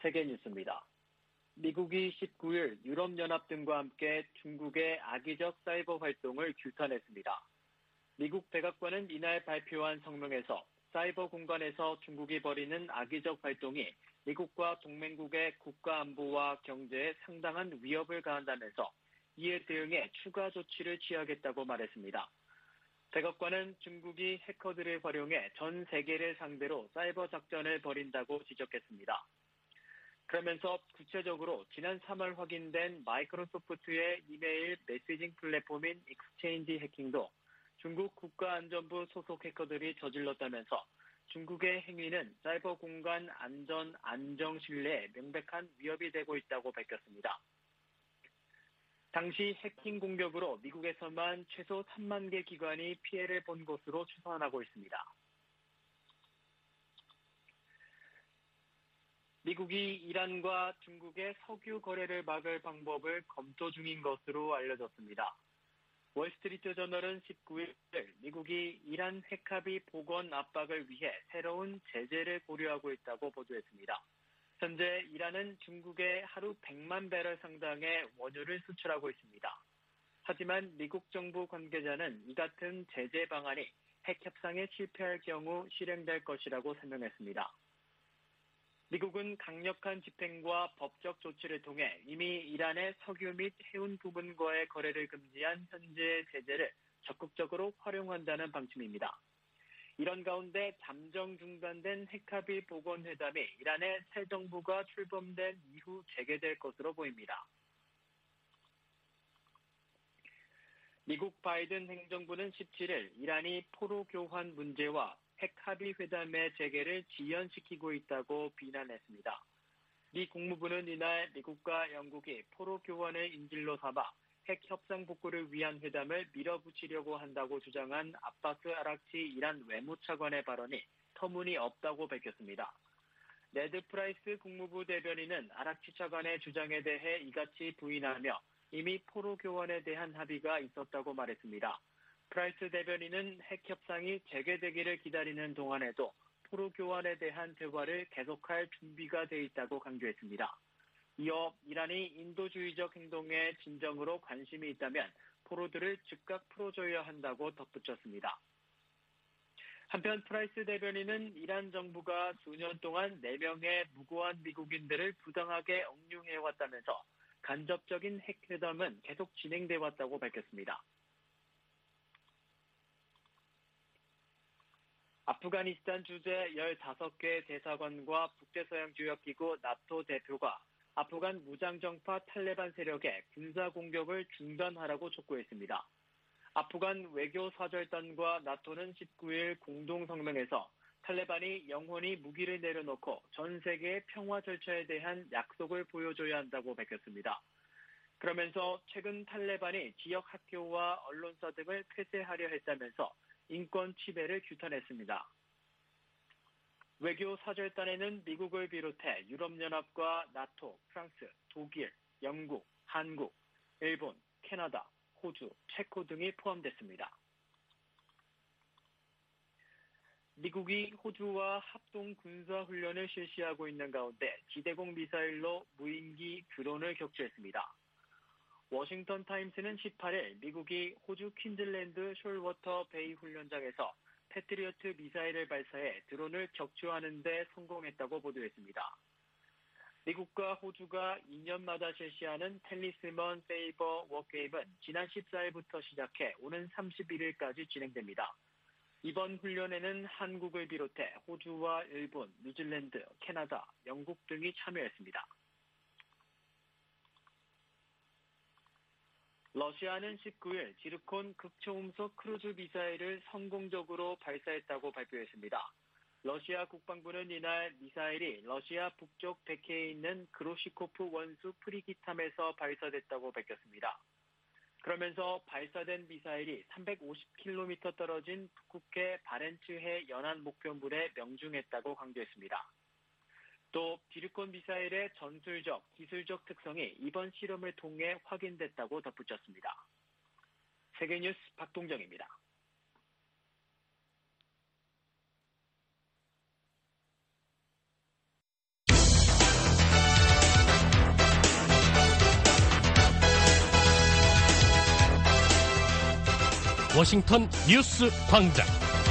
세계 뉴스입니다. 미국이 19일 유럽연합 등과 함께 중국의 악의적 사이버 활동을 규탄했습니다. 미국 백악관은 이날 발표한 성명에서 사이버 공간에서 중국이 벌이는 악의적 활동이 미국과 동맹국의 국가 안보와 경제에 상당한 위협을 가한다면서 이에 대응해 추가 조치를 취하겠다고 말했습니다. 백악관은 중국이 해커들을 활용해 전 세계를 상대로 사이버 작전을 벌인다고 지적했습니다. 그러면서 구체적으로 지난 3월 확인된 마이크로소프트의 이메일 메시징 플랫폼인 익스체인지 해킹도 중국 국가안전부 소속 해커들이 저질렀다면서 중국의 행위는 사이버 공간 안전, 안정 신뢰에 명백한 위협이 되고 있다고 밝혔습니다. 당시 해킹 공격으로 미국에서만 최소 3만 개 기관이 피해를 본 것으로 추산하고 있습니다. 미국이 이란과 중국의 석유 거래를 막을 방법을 검토 중인 것으로 알려졌습니다. 월스트리트저널은 19일 미국이 이란 핵합의 복원 압박을 위해 새로운 제재를 고려하고 있다고 보도했습니다. 현재 이란은 중국에 하루 100만 배럴 상당의 원유를 수출하고 있습니다. 하지만 미국 정부 관계자는 이 같은 제재 방안이 핵 협상에 실패할 경우 실행될 것이라고 설명했습니다. 미국은 강력한 집행과 법적 조치를 통해 이미 이란의 석유 및 해운 부분과의 거래를 금지한 현재의 제재를 적극적으로 활용한다는 방침입니다. 이런 가운데 잠정 중단된 핵합의 복원회담이 이란의 새 정부가 출범된 이후 재개될 것으로 보입니다. 미국 바이든 행정부는 17일 이란이 포로 교환 문제와 핵합의 회담의 재개를 지연시키고 있다고 비난했습니다. 미 국무부는 이날 미국과 영국이 포로 교환을 인질로 삼아 핵 협상 복구를 위한 회담을 밀어붙이려고 한다고 주장한 아바스 아락치 이란 외무차관의 발언이 터무니없다고 밝혔습니다. 네드 프라이스 국무부 대변인은 아락치 차관의 주장에 대해 이같이 부인하며 이미 포로 교환에 대한 합의가 있었다고 말했습니다. 프라이스 대변인은 핵 협상이 재개되기를 기다리는 동안에도 포로 교환에 대한 대화를 계속할 준비가 돼 있다고 강조했습니다. 이어 이란이 인도주의적 행동에 진정으로 관심이 있다면 포로들을 즉각 풀어줘야 한다고 덧붙였습니다. 한편 프라이스 대변인은 이란 정부가 수년 동안 4명의 무고한 미국인들을 부당하게 억류해왔다면서 간접적인 핵회담은 계속 진행돼 왔다고 밝혔습니다. 아프가니스탄 주재 15개 대사관과 북대서양조약기구 나토 대표가 아프간 무장정파 탈레반 세력의 군사 공격을 중단하라고 촉구했습니다. 아프간 외교사절단과 나토는 19일 공동성명에서 탈레반이 영원히 무기를 내려놓고 전 세계의 평화 절차에 대한 약속을 보여줘야 한다고 밝혔습니다. 그러면서 최근 탈레반이 지역 학교와 언론사 등을 폐쇄하려 했다면서 인권 침해를 규탄했습니다. 외교사절단에는 미국을 비롯해 유럽연합과 나토, 프랑스, 독일, 영국, 한국, 일본, 캐나다, 호주, 체코 등이 포함됐습니다. 미국이 호주와 합동 군사훈련을 실시하고 있는 가운데 지대공 미사일로 무인기 드론을 격추했습니다. 워싱턴 타임스는 18일 미국이 호주 퀸즐랜드 숄워터 베이 훈련장에서 패트리어트 미사일을 발사해 드론을 격추하는 데 성공했다고 보도했습니다. 미국과 호주가 2년마다 실시하는 텔리스먼 세이버 워게임은 지난 14일부터 시작해 오는 31일까지 진행됩니다. 이번 훈련에는 한국을 비롯해 호주와 일본, 뉴질랜드, 캐나다, 영국 등이 참여했습니다. 러시아는 19일 지르콘 극초음속 크루즈 미사일을 성공적으로 발사했다고 발표했습니다. 러시아 국방부는 이날 미사일이 러시아 북쪽 백해에 있는 그로시코프 원수 프리기탐에서 발사됐다고 밝혔습니다. 그러면서 발사된 미사일이 350km 떨어진 북극해 바렌츠해 연안 목표물에 명중했다고 강조했습니다. 또 지르콘 미사일의 전술적, 기술적 특성이 이번 실험을 통해 확인됐다고 덧붙였습니다. 세계뉴스 박동정입니다. 워싱턴 뉴스 광장.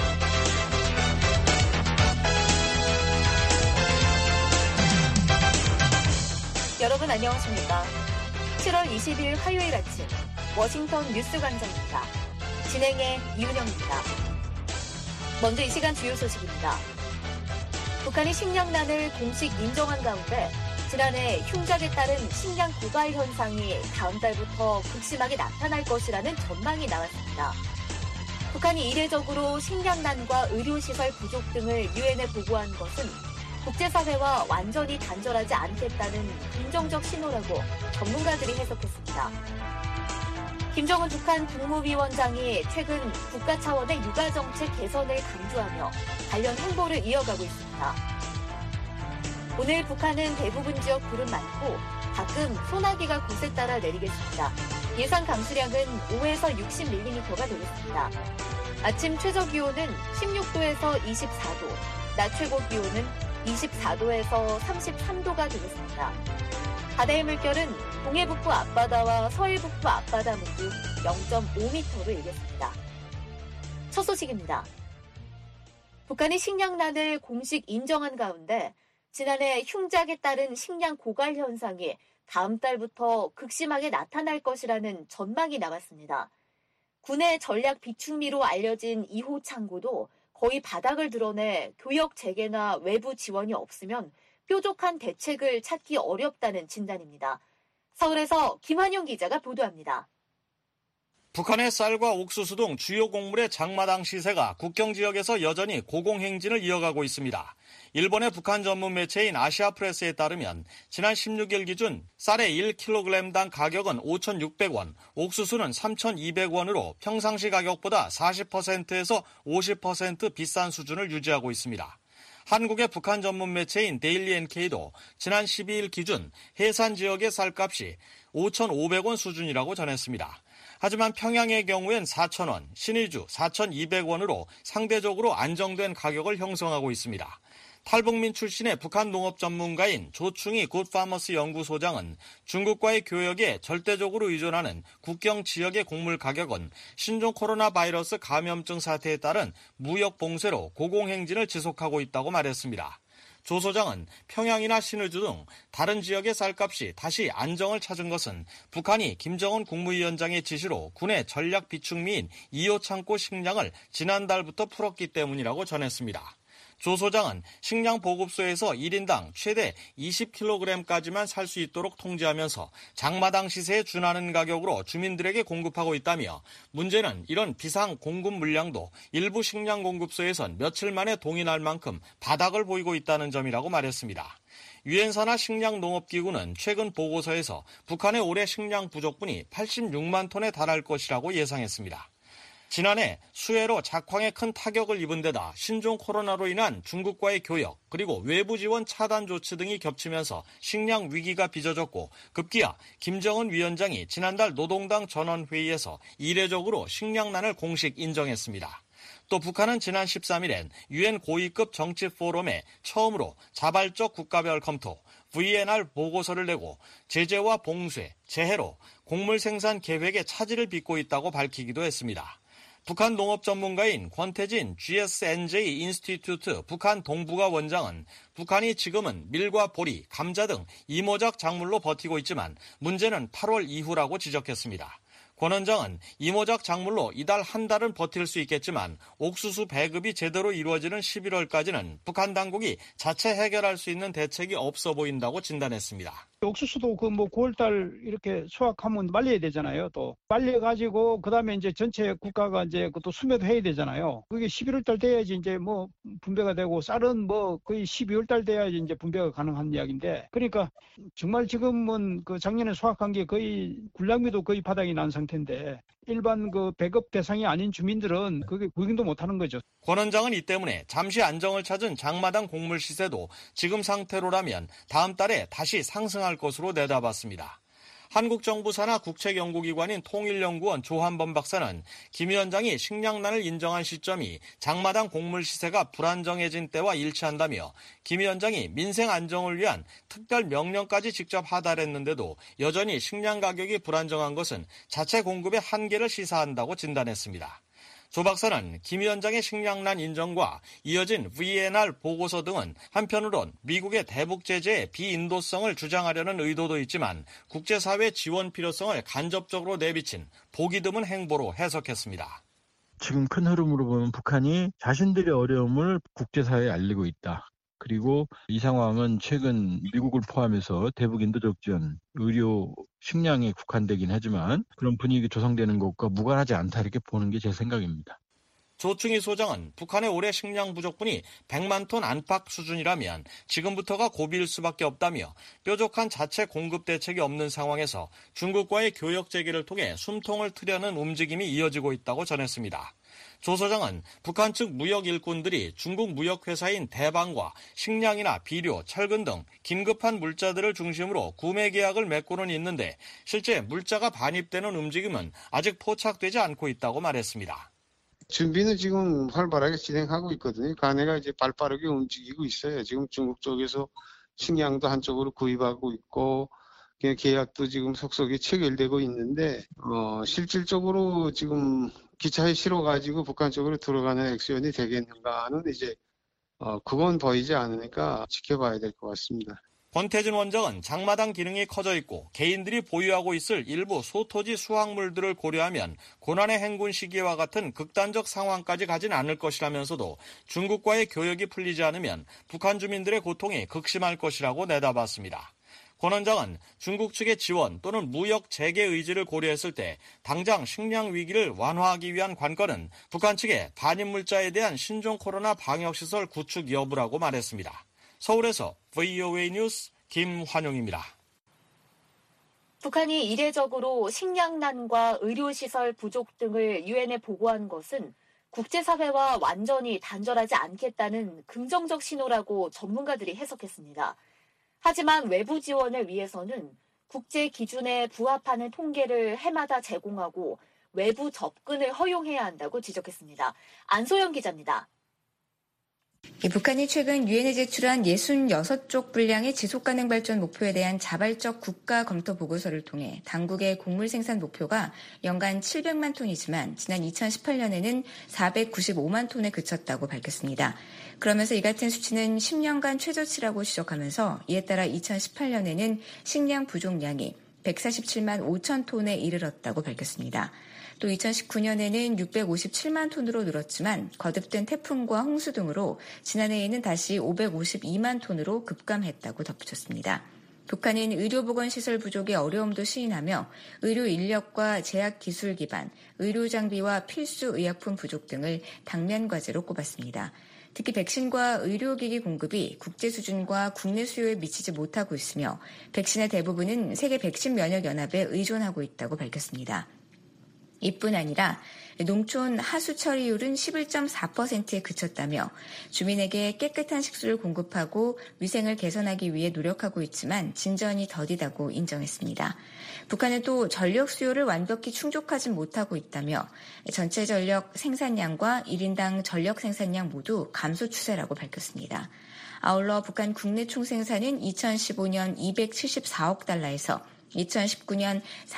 여러분 안녕하십니까? 7월 20일 화요일 아침 워싱턴 뉴스 광장입니다. 진행의 이은영입니다. 먼저 이 시간 주요 소식입니다. 북한이 식량난을 공식 인정한 가운데 지난해 흉작에 따른 식량 고갈 현상이 다음 달부터 극심하게 나타날 것이라는 전망이 나왔습니다. 북한이 이례적으로 식량난과 의료시설 부족 등을 유엔에 보고한 것은 국제사회와 완전히 단절하지 않겠다는 긍정적 신호라고 전문가들이 해석했습니다. 김정은 북한 국무위원장이 최근 국가 차원의 육아정책 개선을 강조하며 관련 홍보를 이어가고 있습니다. 오늘 북한은 대부분 지역 구름 많고 가끔 소나기가 곳에 따라 내리겠습니다. 예상 감수량은 5에서 60mm가 되겠습니다. 아침 최저기온은 16도에서 24도, 낮 최고기온은 24도에서 33도가 되겠습니다. 바다의 물결은 동해북부 앞바다와 서해북부 앞바다 모두 0.5m로 일겠습니다. 첫 소식입니다. 북한이 식량난을 공식 인정한 가운데 지난해 흉작에 따른 식량 고갈 현상이 다음 달부터 극심하게 나타날 것이라는 전망이 나왔습니다. 군의 전략 비축미로 알려진 2호 창고도 거의 바닥을 드러내 교역 재개나 외부 지원이 없으면 뾰족한 대책을 찾기 어렵다는 진단입니다. 서울에서 김환용 기자가 보도합니다. 북한의 쌀과 옥수수 등 주요 곡물의 장마당 시세가 국경 지역에서 여전히 고공행진을 이어가고 있습니다. 일본의 북한 전문 매체인 아시아프레스에 따르면 지난 16일 기준 쌀의 1kg당 가격은 5,600원, 옥수수는 3,200원으로 평상시 가격보다 40%에서 50% 비싼 수준을 유지하고 있습니다. 한국의 북한 전문 매체인 데일리 NK도 지난 12일 기준 해산 지역의 쌀값이 5,500원 수준이라고 전했습니다. 하지만 평양의 경우엔 4,000원, 신의주 4,200원으로 상대적으로 안정된 가격을 형성하고 있습니다. 탈북민 출신의 북한 농업 전문가인 조충희 굿파머스 연구소장은 중국과의 교역에 절대적으로 의존하는 국경 지역의 곡물 가격은 신종 코로나 바이러스 감염증 사태에 따른 무역 봉쇄로 고공행진을 지속하고 있다고 말했습니다. 조 소장은 평양이나 신의주 등 다른 지역의 쌀값이 다시 안정을 찾은 것은 북한이 김정은 국무위원장의 지시로 군의 전략 비축미인 2호 창고 식량을 지난달부터 풀었기 때문이라고 전했습니다. 조 소장은 식량 보급소에서 1인당 최대 20kg까지만 살 수 있도록 통제하면서 장마당 시세에 준하는 가격으로 주민들에게 공급하고 있다며 문제는 이런 비상 공급 물량도 일부 식량 공급소에선 며칠 만에 동인할 만큼 바닥을 보이고 있다는 점이라고 말했습니다. 유엔사나 식량농업기구는 최근 보고서에서 북한의 올해 식량 부족분이 86만 톤에 달할 것이라고 예상했습니다. 지난해 수해로 작황에 큰 타격을 입은 데다 신종 코로나로 인한 중국과의 교역 그리고 외부 지원 차단 조치 등이 겹치면서 식량 위기가 빚어졌고 급기야 김정은 위원장이 지난달 노동당 전원회의에서 이례적으로 식량난을 공식 인정했습니다. 또 북한은 지난 13일엔 유엔 고위급 정치 포럼에 처음으로 자발적 국가별 검토, VNR 보고서를 내고 제재와 봉쇄, 재해로 곡물 생산 계획에 차질을 빚고 있다고 밝히기도 했습니다. 북한 농업 전문가인 권태진 GSNJ 인스티튜트 북한 동북아 원장은 북한이 지금은 밀과 보리, 감자 등 이모작 작물로 버티고 있지만 문제는 8월 이후라고 지적했습니다. 권 원장은 이모작 작물로 이달 한 달은 버틸 수 있겠지만 옥수수 배급이 제대로 이루어지는 11월까지는 북한 당국이 자체 해결할 수 있는 대책이 없어 보인다고 진단했습니다. 옥수수도 9월달 이렇게 수확하면 말려야 되잖아요. 또 말려가지고 그다음에 이제 전체 국가가 이제 또 수매도 해야 되잖아요. 그게 11월달 돼야지 이제 뭐 분배가 되고 쌀은 뭐 거의 12월달 돼야지 이제 분배가 가능한 이야기인데 그러니까 정말 지금은 그 작년에 수확한 게 거의 군량미도 거의 바닥이 난 상태인데 일반 그 배급 대상이 아닌 주민들은 그게 구경도 못 하는 거죠. 권 원장은 이 때문에 잠시 안정을 찾은 장마당 곡물 시세도 지금 상태로라면 다음 달에 다시 상승할 것으로 내다봤습니다. 한국 정부 산하 국책연구기관인 통일연구원 조한범 박사는 김 위원장이 식량난을 인정한 시점이 장마당 곡물 시세가 불안정해진 때와 일치한다며 김 위원장이 민생 안정을 위한 특별 명령까지 직접 하달했는데도 여전히 식량 가격이 불안정한 것은 자체 공급의 한계를 시사한다고 진단했습니다. 조 박사는 김 위원장의 식량난 인정과 이어진 VNR 보고서 등은 한편으론 미국의 대북 제재의 비인도성을 주장하려는 의도도 있지만 국제사회 지원 필요성을 간접적으로 내비친 보기 드문 행보로 해석했습니다. 지금 큰 흐름으로 보면 북한이 자신들의 어려움을 국제사회에 알리고 있다. 그리고 이 상황은 최근 미국을 포함해서 대북 인도적 지원, 의료, 식량에 국한되긴 하지만 그런 분위기 조성되는 것과 무관하지 않다 이렇게 보는 게 제 생각입니다. 조충희 소장은 북한의 올해 식량 부족분이 100만 톤 안팎 수준이라면 지금부터가 고비일 수밖에 없다며 뾰족한 자체 공급 대책이 없는 상황에서 중국과의 교역 재개를 통해 숨통을 트려는 움직임이 이어지고 있다고 전했습니다. 조 소장은 북한 측 무역 일꾼들이 중국 무역회사인 대방과 식량이나 비료, 철근 등 긴급한 물자들을 중심으로 구매 계약을 맺고는 있는데 실제 물자가 반입되는 움직임은 아직 포착되지 않고 있다고 말했습니다. 준비는 지금 활발하게 진행하고 있거든요. 간해가 이제 발빠르게 움직이고 있어요. 지금 중국 쪽에서 식량도 한쪽으로 구입하고 있고 계약도 지금 속속이 체결되고 있는데 실질적으로 지금 기차에 실어가지고 북한 쪽으로 들어가는 액션이 되겠는가는 이제 그건 보이지 않으니까 지켜봐야 될 것 같습니다. 권태진 원장은 장마당 기능이 커져 있고 개인들이 보유하고 있을 일부 소토지 수확물들을 고려하면 고난의 행군 시기와 같은 극단적 상황까지 가진 않을 것이라면서도 중국과의 교역이 풀리지 않으면 북한 주민들의 고통이 극심할 것이라고 내다봤습니다. 권 원장은 중국 측의 지원 또는 무역 재개 의지를 고려했을 때 당장 식량 위기를 완화하기 위한 관건은 북한 측의 반입 물자에 대한 신종 코로나 방역시설 구축 여부라고 말했습니다. 서울에서 VOA 뉴스 김환용입니다. 북한이 이례적으로 식량난과 의료시설 부족 등을 유엔에 보고한 것은 국제사회와 완전히 단절하지 않겠다는 긍정적 신호라고 전문가들이 해석했습니다. 하지만 외부 지원을 위해서는 국제 기준에 부합하는 통계를 해마다 제공하고 외부 접근을 허용해야 한다고 지적했습니다. 안소영 기자입니다. 북한이 최근 유엔에 제출한 66쪽 분량의 지속가능 발전 목표에 대한 자발적 국가 검토 보고서를 통해 당국의 곡물 생산 목표가 연간 700만 톤이지만 지난 2018년에는 495만 톤에 그쳤다고 밝혔습니다. 그러면서 이 같은 수치는 10년간 최저치라고 지적하면서 이에 따라 2018년에는 식량 부족량이 147만 5천 톤에 이르렀다고 밝혔습니다. 또 2019년에는 657만 톤으로 늘었지만 거듭된 태풍과 홍수 등으로 지난해에는 다시 552만 톤으로 급감했다고 덧붙였습니다. 북한은 의료보건시설 부족의 어려움도 시인하며 의료 인력과 제약 기술 기반, 의료 장비와 필수 의약품 부족 등을 당면 과제로 꼽았습니다. 특히 백신과 의료기기 공급이 국제 수준과 국내 수요에 미치지 못하고 있으며 백신의 대부분은 세계 백신 면역 연합에 의존하고 있다고 밝혔습니다. 이뿐 아니라 농촌 하수 처리율은 11.4%에 그쳤다며 주민에게 깨끗한 식수를 공급하고 위생을 개선하기 위해 노력하고 있지만 진전이 더디다고 인정했습니다. 북한은 또 전력 수요를 완벽히 충족하지 못하고 있다며 전체 전력 생산량과 1인당 전력 생산량 모두 감소 추세라고 밝혔습니다. 아울러 북한 국내 총생산은 2015년 274억 달러에서 2019년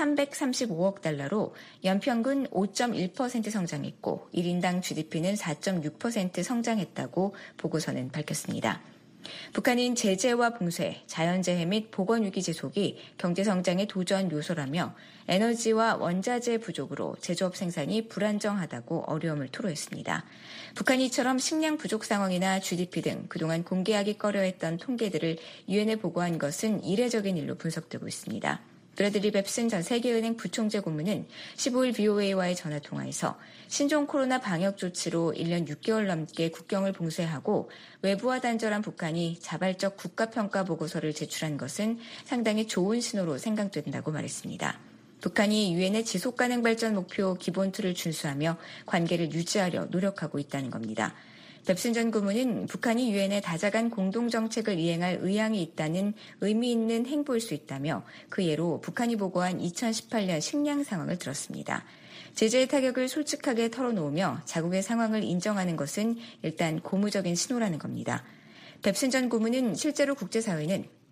335억 달러로 연평균 5.1% 성장했고 1인당 GDP는 4.6% 성장했다고 보고서는 밝혔습니다. 북한은 제재와 봉쇄, 자연재해 및 보건위기 지속이 경제성장의 도전 요소라며 에너지와 원자재 부족으로 제조업 생산이 불안정하다고 어려움을 토로했습니다. 북한이 이처럼 식량 부족 상황이나 GDP 등 그동안 공개하기 꺼려했던 통계들을 유엔에 보고한 것은 이례적인 일로 분석되고 있습니다. 브래들리 뱁슨 전 세계은행 부총재 고문은 15일 BOA와의 전화통화에서 신종 코로나 방역 조치로 1년 6개월 넘게 국경을 봉쇄하고 외부와 단절한 북한이 자발적 국가평가 보고서를 제출한 것은 상당히 좋은 신호로 생각된다고 말했습니다. 북한이 유엔의 지속가능 발전 목표 기본 틀을 준수하며 관계를 유지하려 노력하고 있다는 겁니다. 뱁슨 전 고문은 북한이 유엔의 다자간 공동정책을 이행할 의향이 있다는 의미 있는 행보일 수 있다며 그 예로 북한이 보고한 2018년 식량 상황을 들었습니다. 제재의 타격을 솔직하게 털어놓으며 자국의 상황을 인정하는 것은 일단 고무적인 신호라는 겁니다. 뱁슨 전 고문은 실제로 국제사회는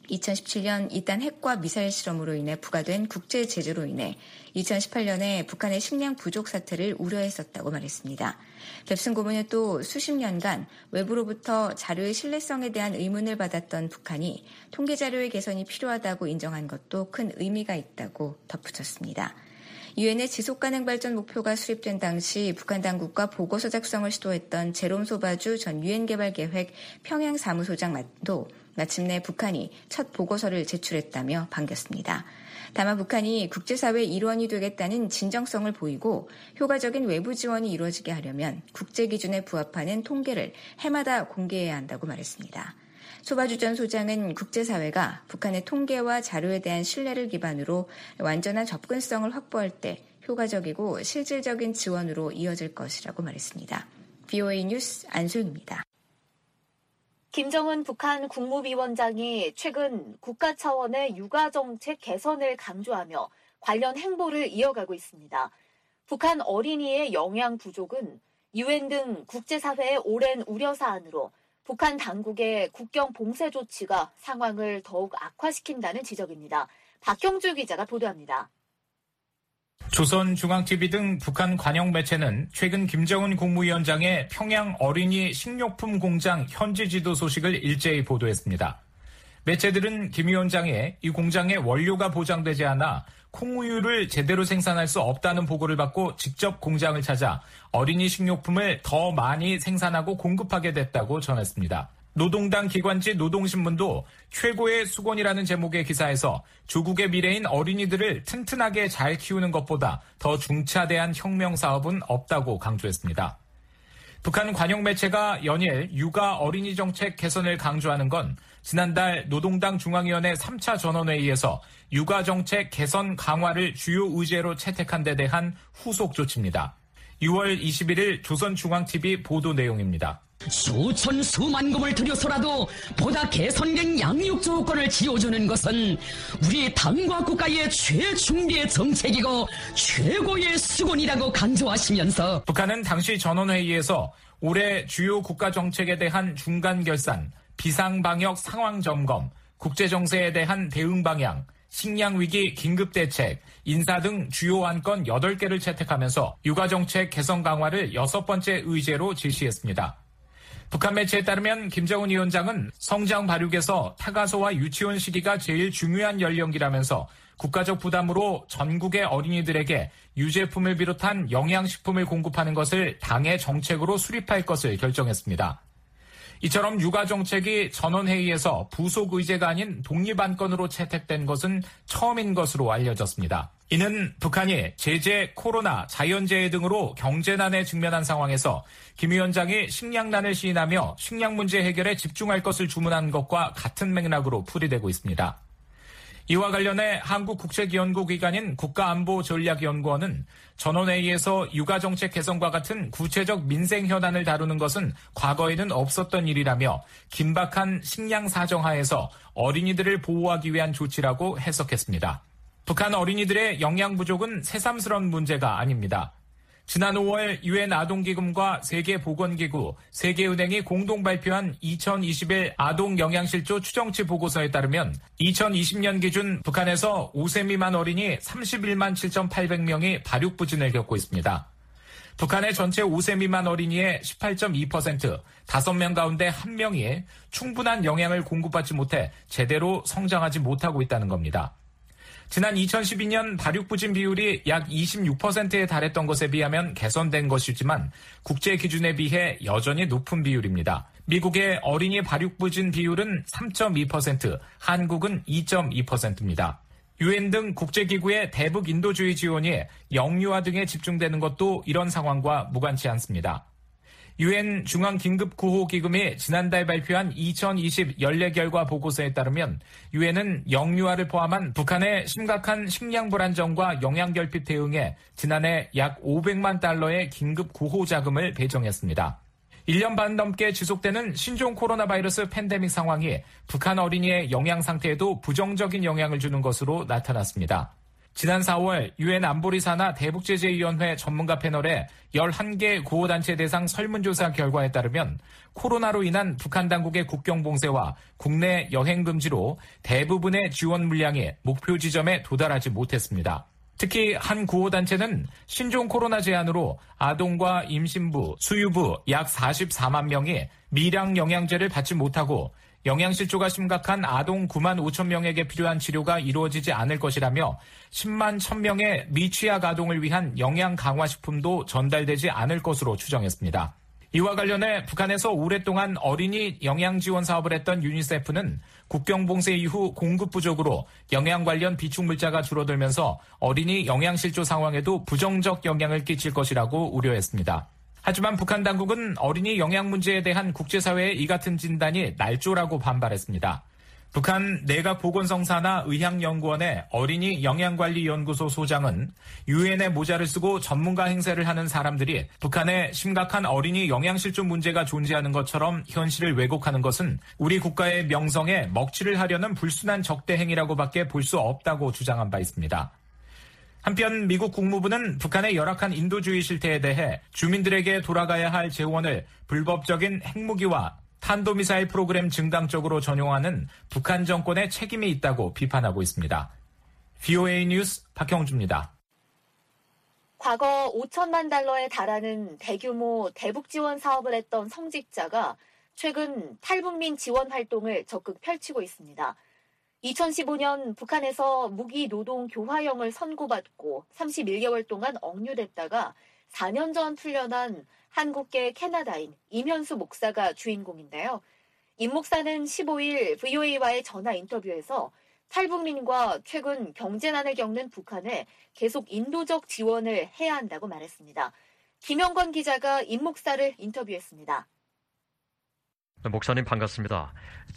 2017년 이딴 핵과 미사일 실험으로 인해 부과된 국제 제재로 인해 2018년에 북한의 식량 부족 사태를 우려했었다고 말했습니다. 뱁슨 고문은 또 수십 년간 외부로부터 자료의 신뢰성에 대한 의문을 받았던 북한이 통계 자료의 개선이 필요하다고 인정한 것도 큰 의미가 있다고 덧붙였습니다. 유엔의 지속가능 발전 목표가 수립된 당시 북한 당국과 보고서 작성을 시도했던 제롬 소바주 전 유엔 개발계획 평양 사무소장도 마침내 북한이 첫 보고서를 제출했다며 반겼습니다. 다만 북한이 국제사회의 일원이 되겠다는 진정성을 보이고 효과적인 외부 지원이 이루어지게 하려면 국제 기준에 부합하는 통계를 해마다 공개해야 한다고 말했습니다. 소바주 전 소장은 국제사회가 북한의 통계와 자료에 대한 신뢰를 기반으로 완전한 접근성을 확보할 때 효과적이고 실질적인 지원으로 이어질 것이라고 말했습니다. VOA 뉴스 안소영입니다. 김정은 북한 국무위원장이 최근 국가 차원의 육아정책 개선을 강조하며 관련 행보를 이어가고 있습니다. 북한 어린이의 영양 부족은 유엔 등 국제사회의 오랜 우려사안으로 북한 당국의 국경 봉쇄 조치가 상황을 더욱 악화시킨다는 지적입니다. 박형주 기자가 보도합니다. 조선중앙TV 등 북한 관영 매체는 최근 김정은 국무위원장의 평양 어린이 식료품 공장 현지 지도 소식을 일제히 보도했습니다. 매체들은 김 위원장의 이 공장의 원료가 보장되지 않아 콩우유를 제대로 생산할 수 없다는 보고를 받고 직접 공장을 찾아 어린이 식료품을 더 많이 생산하고 공급하게 됐다고 전했습니다. 노동당 기관지 노동신문도 최고의 수건이라는 제목의 기사에서 조국의 미래인 어린이들을 튼튼하게 잘 키우는 것보다 더 중차대한 혁명 사업은 없다고 강조했습니다. 북한 관영 매체가 연일 육아 어린이 정책 개선을 강조하는 건 지난달 노동당 중앙위원회 3차 전원회의에서 육아 정책 개선 강화를 주요 의제로 채택한 데 대한 후속 조치입니다. 6월 21일 조선중앙TV 보도 내용입니다. 수천 수만 금을 들여서라도 보다 개선된 양육 조건을 지어주는 것은 우리 당과 국가의 최중대의 정책이고 최고의 수건이라고 강조하시면서 북한은 당시 전원회의에서 올해 주요 국가 정책에 대한 중간 결산, 비상방역 상황 점검, 국제정세에 대한 대응 방향, 식량위기 긴급대책, 인사 등 주요 안건 8개를 채택하면서 육아정책 개선 강화를 6번째 의제로 제시했습니다. 북한 매체에 따르면 김정은 위원장은 성장 발육에서 타가소와 유치원 시기가 제일 중요한 연령기라면서 국가적 부담으로 전국의 어린이들에게 유제품을 비롯한 영양식품을 공급하는 것을 당의 정책으로 수립할 것을 결정했습니다. 이처럼 육아정책이 전원회의에서 부속 의제가 아닌 독립안건으로 채택된 것은 처음인 것으로 알려졌습니다. 이는 북한이 제재, 코로나, 자연재해 등으로 경제난에 직면한 상황에서 김 위원장이 식량난을 시인하며 식량 문제 해결에 집중할 것을 주문한 것과 같은 맥락으로 풀이되고 있습니다. 이와 관련해 한국국책연구기관인 국가안보전략연구원은 전원회의에서 육아정책 개선과 같은 구체적 민생 현안을 다루는 것은 과거에는 없었던 일이라며 긴박한 식량 사정하에서 어린이들을 보호하기 위한 조치라고 해석했습니다. 북한 어린이들의 영양 부족은 새삼스러운 문제가 아닙니다. 지난 5월 유엔 아동기금과 세계보건기구, 세계은행이 공동 발표한 2021 아동영양실조 추정치 보고서에 따르면 2020년 기준 북한에서 5세 미만 어린이 31만 7,800명이 발육부진을 겪고 있습니다. 북한의 전체 5세 미만 어린이의 18.2%, 5명 가운데 1명이 충분한 영양을 공급받지 못해 제대로 성장하지 못하고 있다는 겁니다. 지난 2012년 발육부진 비율이 약 26%에 달했던 것에 비하면 개선된 것이지만 국제 기준에 비해 여전히 높은 비율입니다. 미국의 어린이 발육부진 비율은 3.2%, 한국은 2.2%입니다. 유엔 등 국제기구의 대북 인도주의 지원이 영유아 등에 집중되는 것도 이런 상황과 무관치 않습니다. 유엔 중앙긴급구호기금이 지난달 발표한 2020 연례결과 보고서에 따르면 유엔은 영유아를 포함한 북한의 심각한 식량 불안정과 영양결핍 대응에 지난해 약 500만 달러의 긴급구호 자금을 배정했습니다. 1년 반 넘게 지속되는 신종 코로나 바이러스 팬데믹 상황이 북한 어린이의 영양 상태에도 부정적인 영향을 주는 것으로 나타났습니다. 지난 4월 유엔 안보리 산하 대북제재위원회 전문가 패널의 11개 구호단체 대상 설문조사 결과에 따르면 코로나로 인한 북한 당국의 국경 봉쇄와 국내 여행 금지로 대부분의 지원 물량이 목표 지점에 도달하지 못했습니다. 특히 한 구호단체는 신종 코로나 제한으로 아동과 임신부, 수유부 약 44만 명이 미량 영양제를 받지 못하고 영양실조가 심각한 아동 9만 5천 명에게 필요한 치료가 이루어지지 않을 것이라며 10만 1,000명의 미취학 아동을 위한 영양 강화식품도 전달되지 않을 것으로 추정했습니다. 이와 관련해 북한에서 오랫동안 어린이 영양 지원 사업을 했던 유니세프는 국경 봉쇄 이후 공급 부족으로 영양 관련 비축 물자가 줄어들면서 어린이 영양실조 상황에도 부정적 영향을 끼칠 것이라고 우려했습니다. 하지만 북한 당국은 어린이 영양 문제에 대한 국제사회의 이 같은 진단이 날조라고 반발했습니다. 북한 내각보건성산하 의학연구원의 어린이 영양관리연구소 소장은 유엔의 모자를 쓰고 전문가 행세를 하는 사람들이 북한에 심각한 어린이 영양실조 문제가 존재하는 것처럼 현실을 왜곡하는 것은 우리 국가의 명성에 먹칠을 하려는 불순한 적대 행위라고밖에 볼 수 없다고 주장한 바 있습니다. 한편 미국 국무부는 북한의 열악한 인도주의 실태에 대해 주민들에게 돌아가야 할 재원을 불법적인 핵무기와 탄도미사일 프로그램 증강 쪽으로 전용하는 북한 정권의 책임이 있다고 비판하고 있습니다. VOA 뉴스 박형주입니다. 과거 5천만 달러에 달하는 대규모 대북 지원 사업을 했던 성직자가 최근 탈북민 지원 활동을 적극 펼치고 있습니다. 2015년 북한에서 무기 노동 교화형을 선고받고 31개월 동안 억류됐다가 4년 전 풀려난 한국계 캐나다인 임현수 목사가 주인공인데요. 임 목사는 15일 VOA와의 전화 인터뷰에서 탈북민과 최근 경제난을 겪는 북한에 계속 인도적 지원을 해야 한다고 말했습니다. 김영건 기자가 임 목사를 인터뷰했습니다. 목사님 반갑습니다.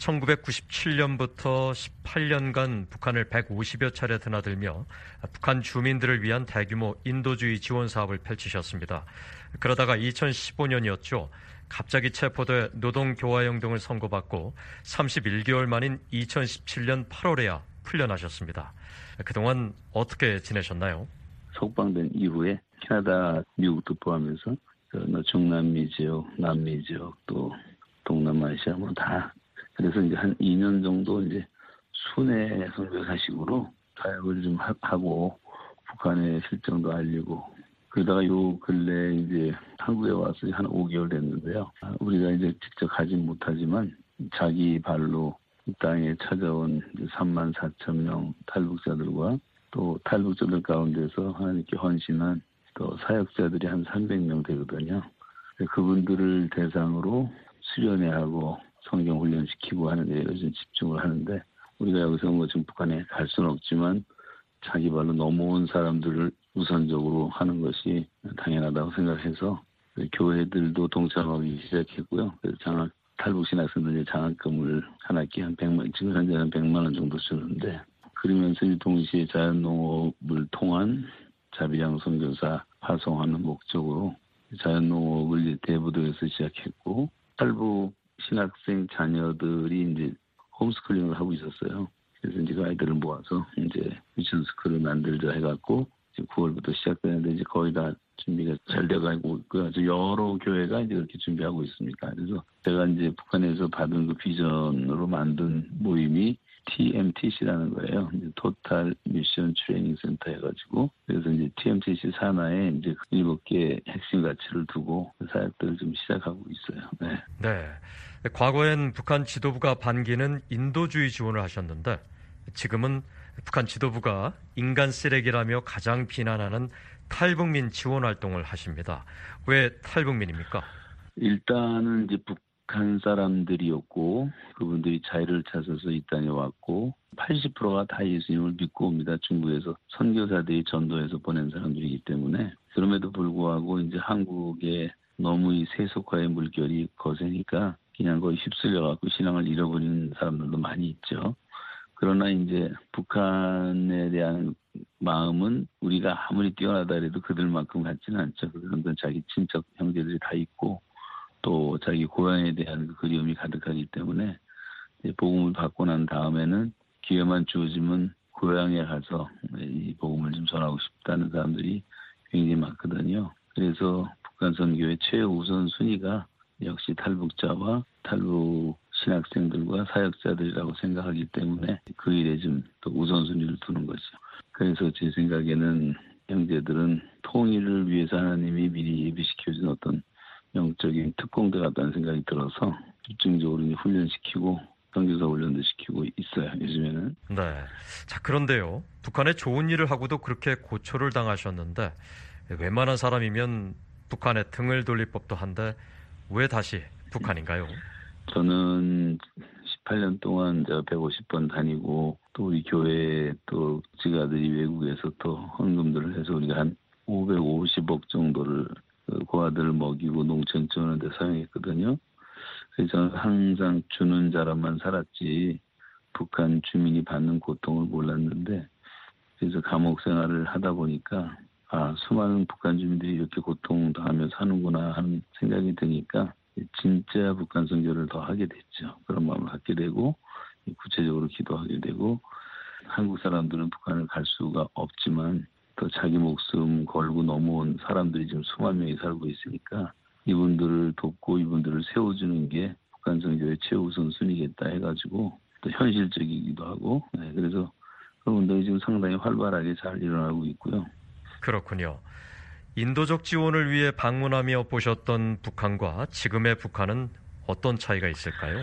1997년부터 18년간 북한을 150여 차례 드나들며 북한 주민들을 위한 대규모 인도주의 지원 사업을 펼치셨습니다. 그러다가 2015년이었죠. 갑자기 체포돼 노동교화형 등을 선고받고 31개월 만인 2017년 8월에야 풀려나셨습니다. 그동안 어떻게 지내셨나요? 석방된 이후에 캐나다, 미국도 포함해서 중남미 지역, 남미 지역 또 동남아시아 뭐 다 그래서 이제 한 2년 정도 이제 순회 선교사식으로 사역을 좀 하고 북한의 실정도 알리고 그러다가 요 근래 이제 한국에 와서 한 5개월 됐는데요. 우리가 이제 직접 가진 못하지만 자기 발로 이 땅에 찾아온 34,000명 탈북자들과 또 탈북자들 가운데서 하나님께 헌신한 또 사역자들이 한 300명 되거든요. 그분들을 대상으로 수련회하고 성경 훈련시키고 하는 데 요즘 집중을 하는데 우리가 여기서 뭐 지금 북한에 갈 수는 없지만 자기 발로 넘어온 사람들을 우선적으로 하는 것이 당연하다고 생각해서 교회들도 동참하기 시작했고요. 그래서 탈북 신학생들 장학금을 한 학기 한 100만, 지금 현재는 100만 원 정도 주는데 그러면서 동시에 자연농업을 통한 자비양 선교사 활성화하는 목적으로 자연농업을 대부도에서 시작했고 탈북 신학생 자녀들이 이제 홈스쿨링을 하고 있었어요. 그래서 이제 그 아이들을 모아서 이제 유치원 스쿨을 만들자 해갖고 이제 9월부터 시작되는데 이제 거의 다 준비가 잘 돼가고 있고요. 아주 여러 교회가 이제 그렇게 준비하고 있습니다. 그래서 제가 이제 북한에서 받은 그 비전으로 만든 모임이 TMTC라는 거예요. 이제 토탈 미션 트레이닝 센터 해가지고 그래서 이제 TMTC 산하에 이제 7개 핵심 가치를 두고 사역들을 좀 시작하고 있어요. 네. 네. 과거엔 북한 지도부가 반기는 인도주의 지원을 하셨는데 지금은 북한 지도부가 인간 쓰레기라며 가장 비난하는 탈북민 지원 활동을 하십니다. 왜 탈북민입니까? 일단은 이제 북한 사람들이었고 그분들이 자유를 찾아서 이 땅에 왔고 80%가 다 예수님을 믿고 옵니다. 중국에서 선교사들이 전도해서 보낸 사람들이기 때문에 그럼에도 불구하고 이제 한국에 너무 이 세속화의 물결이 거세니까 그냥 거의 휩쓸려갖고 신앙을 잃어버리는 사람들도 많이 있죠. 그러나 이제 북한에 대한 마음은 우리가 아무리 뛰어나다 해도 그들만큼 같지는 않죠. 그들은 자기 친척 형제들이 다 있고 또 자기 고향에 대한 그리움이 가득하기 때문에 복음을 받고 난 다음에는 기회만 주어지면 고향에 가서 이 복음을 좀 전하고 싶다는 사람들이 굉장히 많거든요. 그래서 북한 선교의 최우선 순위가 역시 탈북자와 탈북 신학생들과 사역자들이라고 생각하기 때문에 그 일에 좀 또 우선순위를 두는 거죠. 그래서 제 생각에는 형제들은 통일을 위해서 하나님이 미리 예비시켜준 어떤 영적인 특공대 같다는 생각이 들어서 집중적으로 훈련시키고 선교사 훈련도 시키고 있어요, 요즘에는. 네. 자, 그런데요. 북한에 좋은 일을 하고도 그렇게 고초를 당하셨는데 웬만한 사람이면 북한에 등을 돌릴 법도 한데 왜 다시 북한인가요? 저는 18년 동안 150번 다니고 또 우리 교회 또 지가들이 외국에서 또 헌금들을 해서 우리가 한 550억 정도를 고아들을 먹이고 농촌 지원하는 데 사용했거든요. 그래서 저는 항상 주는 자라만 살았지 북한 주민이 받는 고통을 몰랐는데 그래서 감옥 생활을 하다 보니까 수많은 북한 주민들이 이렇게 고통당하며 사는구나 하는 생각이 드니까 진짜 북한 선교를 더 하게 됐죠. 그런 마음을 갖게 되고 구체적으로 기도하게 되고 한국 사람들은 북한을 갈 수가 없지만 또 자기 목숨 걸고 넘어온 사람들이 지금 수만 명이 살고 있으니까 이분들을 돕고 이분들을 세워주는 게 북한 선교의 최우선 순위겠다 해가지고 또 현실적이기도 하고 그래서 그런 운동이 지금 상당히 활발하게 잘 일어나고 있고요. 그렇군요. 인도적 지원을 위해 방문하며 보셨던 북한과 지금의 북한은 어떤 차이가 있을까요?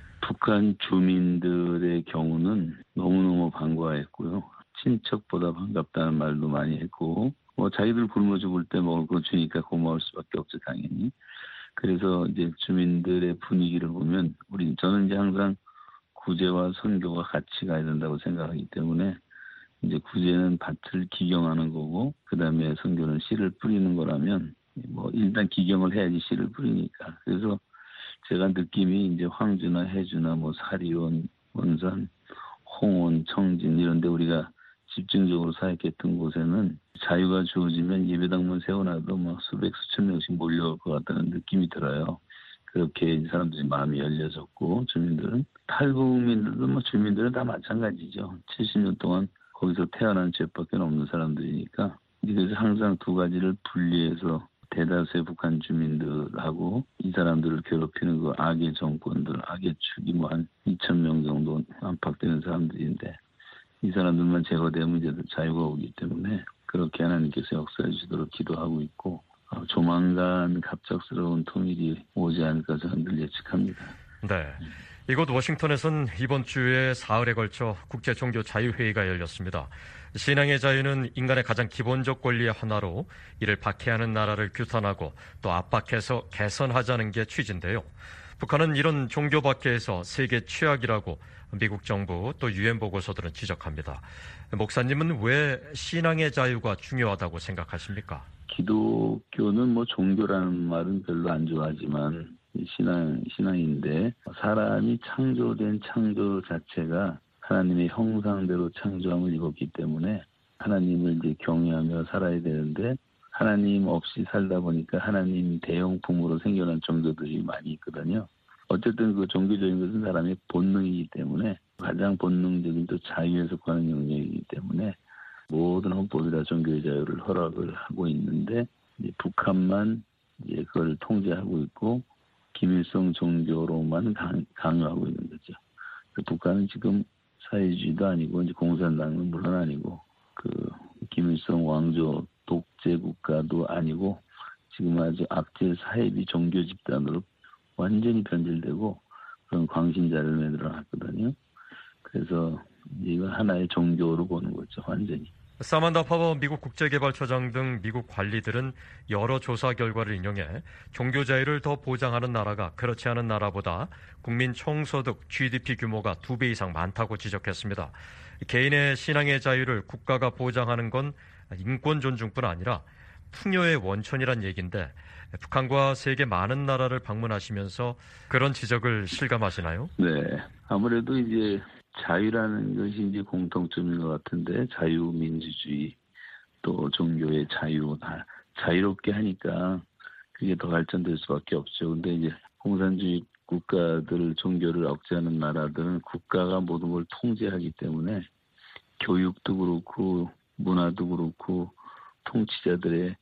북한 주민들의 경우는 너무너무 반가워했고요. 친척보다 반갑다는 말도 많이 했고 자기들 굶어 죽을 때 먹을 거 주니까 고마울 수밖에 없죠, 당연히. 그래서 이제 주민들의 분위기를 보면 저는 이제 항상 구제와 선교가 같이 가야 된다고 생각하기 때문에 이제 구제는 밭을 기경하는 거고 그다음에 선교는 씨를 뿌리는 거라면 일단 기경을 해야지 씨를 뿌리니까. 그래서 제가 느낌이 이제 황주나 해주나 사리온, 원산, 홍원, 청진 이런 데 우리가 집중적으로 사역했던 곳에는 자유가 주어지면 예배당만 세워놔도 수백 수천 명씩 몰려올 것 같다는 느낌이 들어요. 그렇게 사람들이 마음이 열려졌고 주민들은 탈북민들도 주민들은 다 마찬가지죠. 70년 동안 거기서 태어난 죄밖에 없는 사람들이니까 그래서 항상 두 가지를 분리해서 대다수의 북한 주민들하고 이 사람들을 괴롭히는 그 악의 정권들, 악의 축이 한 2,000명 정도 안팎되는 사람들인데 이 사람들만 제거되면 이제 자유가 오기 때문에 그렇게 하나님께서 역사해 주시도록 기도하고 있고 조만간 갑작스러운 통일이 오지 않을까 저는 늘 예측합니다. 네. 이곳 워싱턴에선 이번 주에 사흘에 걸쳐 국제종교자유회의가 열렸습니다. 신앙의 자유는 인간의 가장 기본적 권리의 하나로 이를 박해하는 나라를 규탄하고 또 압박해서 개선하자는 게 취지인데요. 북한은 이런 종교 박해에서 세계 최악이라고 미국 정부 또 유엔 보고서들은 지적합니다. 목사님은 왜 신앙의 자유가 중요하다고 생각하십니까? 기독교는 종교라는 말은 별로 안 좋아하지만 신앙인데 사람이 창조된 창조 자체가 하나님의 형상대로 창조함을 입었기 때문에 하나님을 이제 경외하며 살아야 되는데 하나님 없이 살다 보니까 하나님 대형품으로 생겨난 종교들이 많이 있거든요. 어쨌든 그 종교적인 것은 사람의 본능이기 때문에 가장 본능적인 또 자유에 속하는 영역이기 때문에 모든 헌법이나 종교의 자유를 허락을 하고 있는데 이제 북한만 이제 그걸 통제하고 있고 김일성 종교로만 강요하고 있는 거죠. 북한은 지금 사회주의도 아니고 이제 공산당은 물론 아니고 그 김일성 왕조 독재 국가도 아니고 지금 아주 악재 사회비 종교 집단으로 완전히 변질되고 그런 광신자를 만들어놨거든요. 그래서 이건 하나의 종교로 보는 거죠, 완전히. 사만다 파워 미국 국제개발처장 등 미국 관리들은 여러 조사 결과를 인용해 종교 자유를 더 보장하는 나라가 그렇지 않은 나라보다 국민 총소득 GDP 규모가 2배 이상 많다고 지적했습니다. 개인의 신앙의 자유를 국가가 보장하는 건 인권 존중뿐 아니라 풍요의 원천이란 얘기인데 북한과 세계 많은 나라를 방문하시면서 그런 지적을 실감하시나요? 네, 아무래도 이제 자유라는 것이 이제 공통점인 것 같은데 자유민주주의 또 종교의 자유 다 자유롭게 하니까 그게 더 발전될 수밖에 없죠. 근데 이제 공산주의 국가들 종교를 억제하는 나라들은 국가가 모든 걸 통제하기 때문에 교육도 그렇고 문화도 그렇고 통치자들의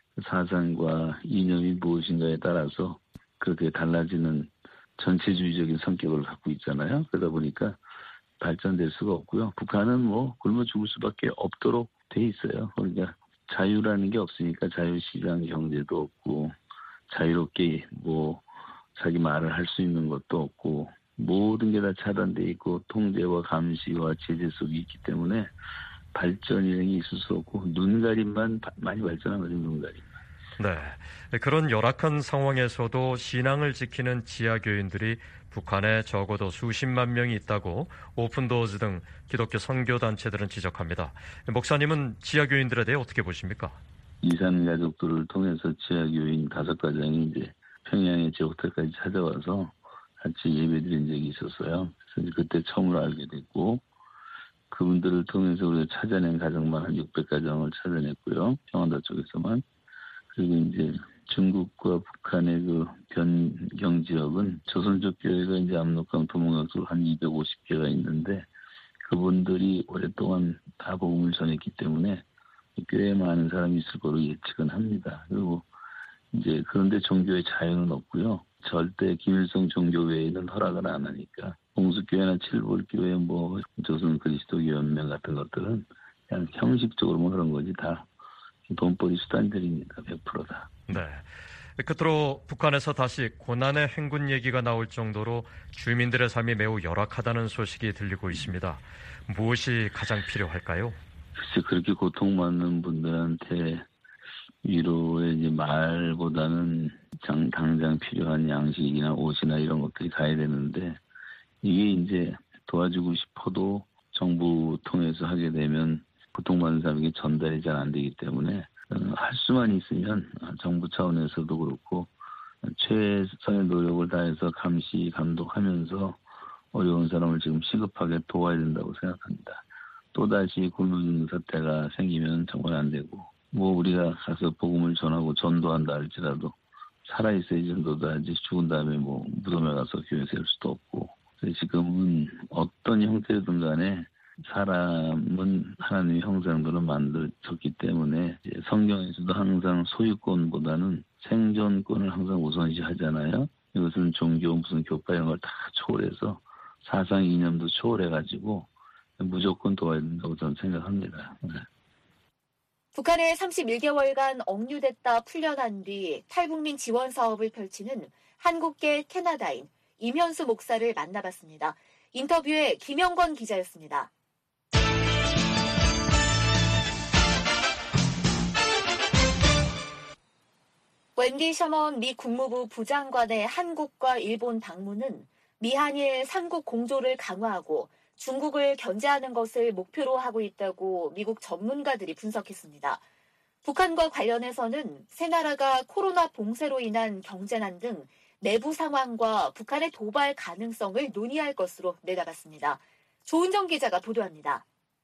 사상과 이념이 무엇인가에 따라서 그렇게 달라지는 전체주의적인 성격을 갖고 있잖아요. 그러다 보니까 발전될 수가 없고요. 북한은 뭐 굶어 죽을 수밖에 없도록 돼 있어요. 그러니까 자유라는 게 없으니까 자유시장 경제도 없고 자유롭게 뭐 자기 말을 할 수 있는 것도 없고 모든 게 다 차단돼 있고 통제와 감시와 제재 속에 있기 때문에 발전이 있을 수 없고 눈가림만 많이 발전한 거죠. 눈가림. 네, 그런 열악한 상황에서도 신앙을 지키는 지하교인들이 북한에 적어도 수십만 명이 있다고 오픈도어즈 등 기독교 선교단체들은 지적합니다. 목사님은 지하교인들에 대해 어떻게 보십니까? 이산 가족들을 통해서 지하교인 5가정이 이제 평양의 제 호텔까지 찾아와서 같이 예배드린 적이 있었어요. 그래서 그때 처음으로 알게 됐고 그분들을 통해서 우리가 찾아낸 가정만 한 600가정을 찾아냈고요. 평안도 쪽에서만. 그리고 이제 중국과 북한의 그 변경 지역은 조선족 교회가 이제 압록강 도몽각으로 한 250개가 있는데 그분들이 오랫동안 다 복음을 전했기 때문에 꽤 많은 사람이 있을 거로 예측은 합니다. 그리고 이제 그런데 종교의 자유는 없고요. 절대 김일성 종교 외에는 허락을 안 하니까 공수교회나 칠볼교회 뭐 조선 그리스도 연맹 같은 것들은 그냥 형식적으로만 그런 거지 다 돈벌이 수단들입니다. 100%다. 네. 끝으로 북한에서 다시 고난의 행군 얘기가 나올 정도로 주민들의 삶이 매우 열악하다는 소식이 들리고 있습니다. 무엇이 가장 필요할까요? 글쎄 그렇게 고통받는 분들한테 위로의 이제 말보다는 당장 필요한 양식이나 옷이나 이런 것들이 가야 되는데 이게 이제 도와주고 싶어도 정부 통해서 하게 되면 고통받는 사람에게 전달이 잘 안 되기 때문에 할 수만 있으면 정부 차원에서도 그렇고 최선의 노력을 다해서 감시, 감독하면서 어려운 사람을 지금 시급하게 도와야 된다고 생각합니다. 또다시 굶어 죽는 사태가 생기면 정말 안 되고 뭐 우리가 가서 복음을 전하고 전도한다 할지라도 살아있어야지 전도하지 죽은 다음에 뭐 무덤에 가서 교회 세울 수도 없고 지금은 어떤 형태든 간에 사람은 하나님의 형상대로 만들었기 때문에 성경에서도 항상 소유권보다는 생존권을 항상 우선시 하잖아요. 이것은 종교 무슨 교파 이런 걸 다 초월해서 사상 이념도 초월해가지고 무조건 도와야 된다고 저는 생각합니다. 네. 북한에 31개월간 억류됐다 풀려난 뒤 탈북민 지원 사업을 펼치는 한국계 캐나다인 임현수 목사를 만나봤습니다. 인터뷰에 김영건 기자였습니다. 웬디 셔먼 미 국무부 부장관의 한국과 일본 방문은 미한일 3국 공조를 강화하고 중국을 견제하는 것을 목표로 하고 있다고 미국 전문가들이 분석했습니다. 북한과 관련해서는 세 나라가 코로나 봉쇄로 인한 경제난 등 내부 상황과 북한의 도발 가능성을 논의할 것으로 내다봤습니다. 조은정 기자가 보도합니다.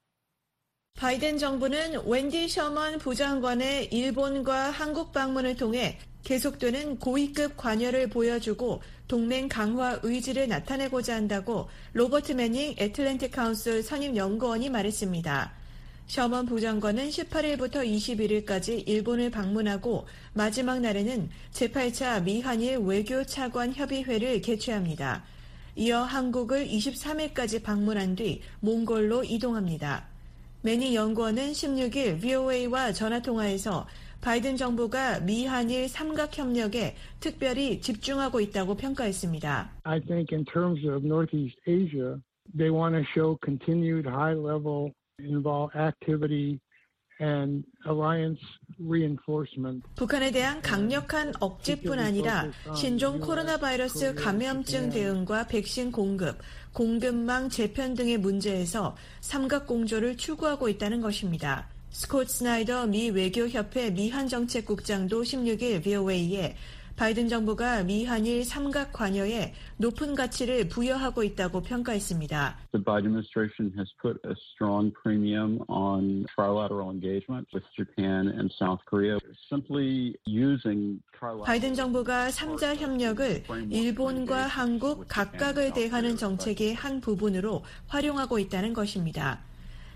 바이든 정부는 웬디 셔먼 부장관의 일본과 한국 방문을 통해 계속되는 고위급 관여를 보여주고 동맹 강화 의지를 나타내고자 한다고 로버트 매닝 애틀랜틱 카운슬 선임 연구원이 말했습니다. 셔먼 부장관은 18일부터 21일까지 일본을 방문하고 마지막 날에는 제8차 미한일 외교 차관 협의회를 개최합니다. 이어 한국을 23일까지 방문한 뒤 몽골로 이동합니다. 매닝 연구원은 16일 VOA와 전화통화에서 바이든 정부가 미한일 삼각협력에 특별히 집중하고 있다고 평가했습니다. I think in terms of Northeast Asia, they want to show continued high-level involved activity and alliance reinforcement. 북한에 대한 강력한 억제뿐 아니라 신종 코로나 바이러스 감염증 대응과 백신 공급, 공급망 재편 등의 문제에서 삼각공조를 추구하고 있다는 것입니다. 스콧 스나이더 미 외교협회 미한정책국장도 16일 VOA에 바이든 정부가 미한일 삼각 관여에 높은 가치를 부여하고 있다고 평가했습니다. The Biden administration has put a strong premium on trilateral engagement with Japan and South Korea. Simply using trilateral 바이든 정부가 3자 협력을 일본과 한국 각각을 대하는 정책의 한 부분으로 활용하고 있다는 것입니다.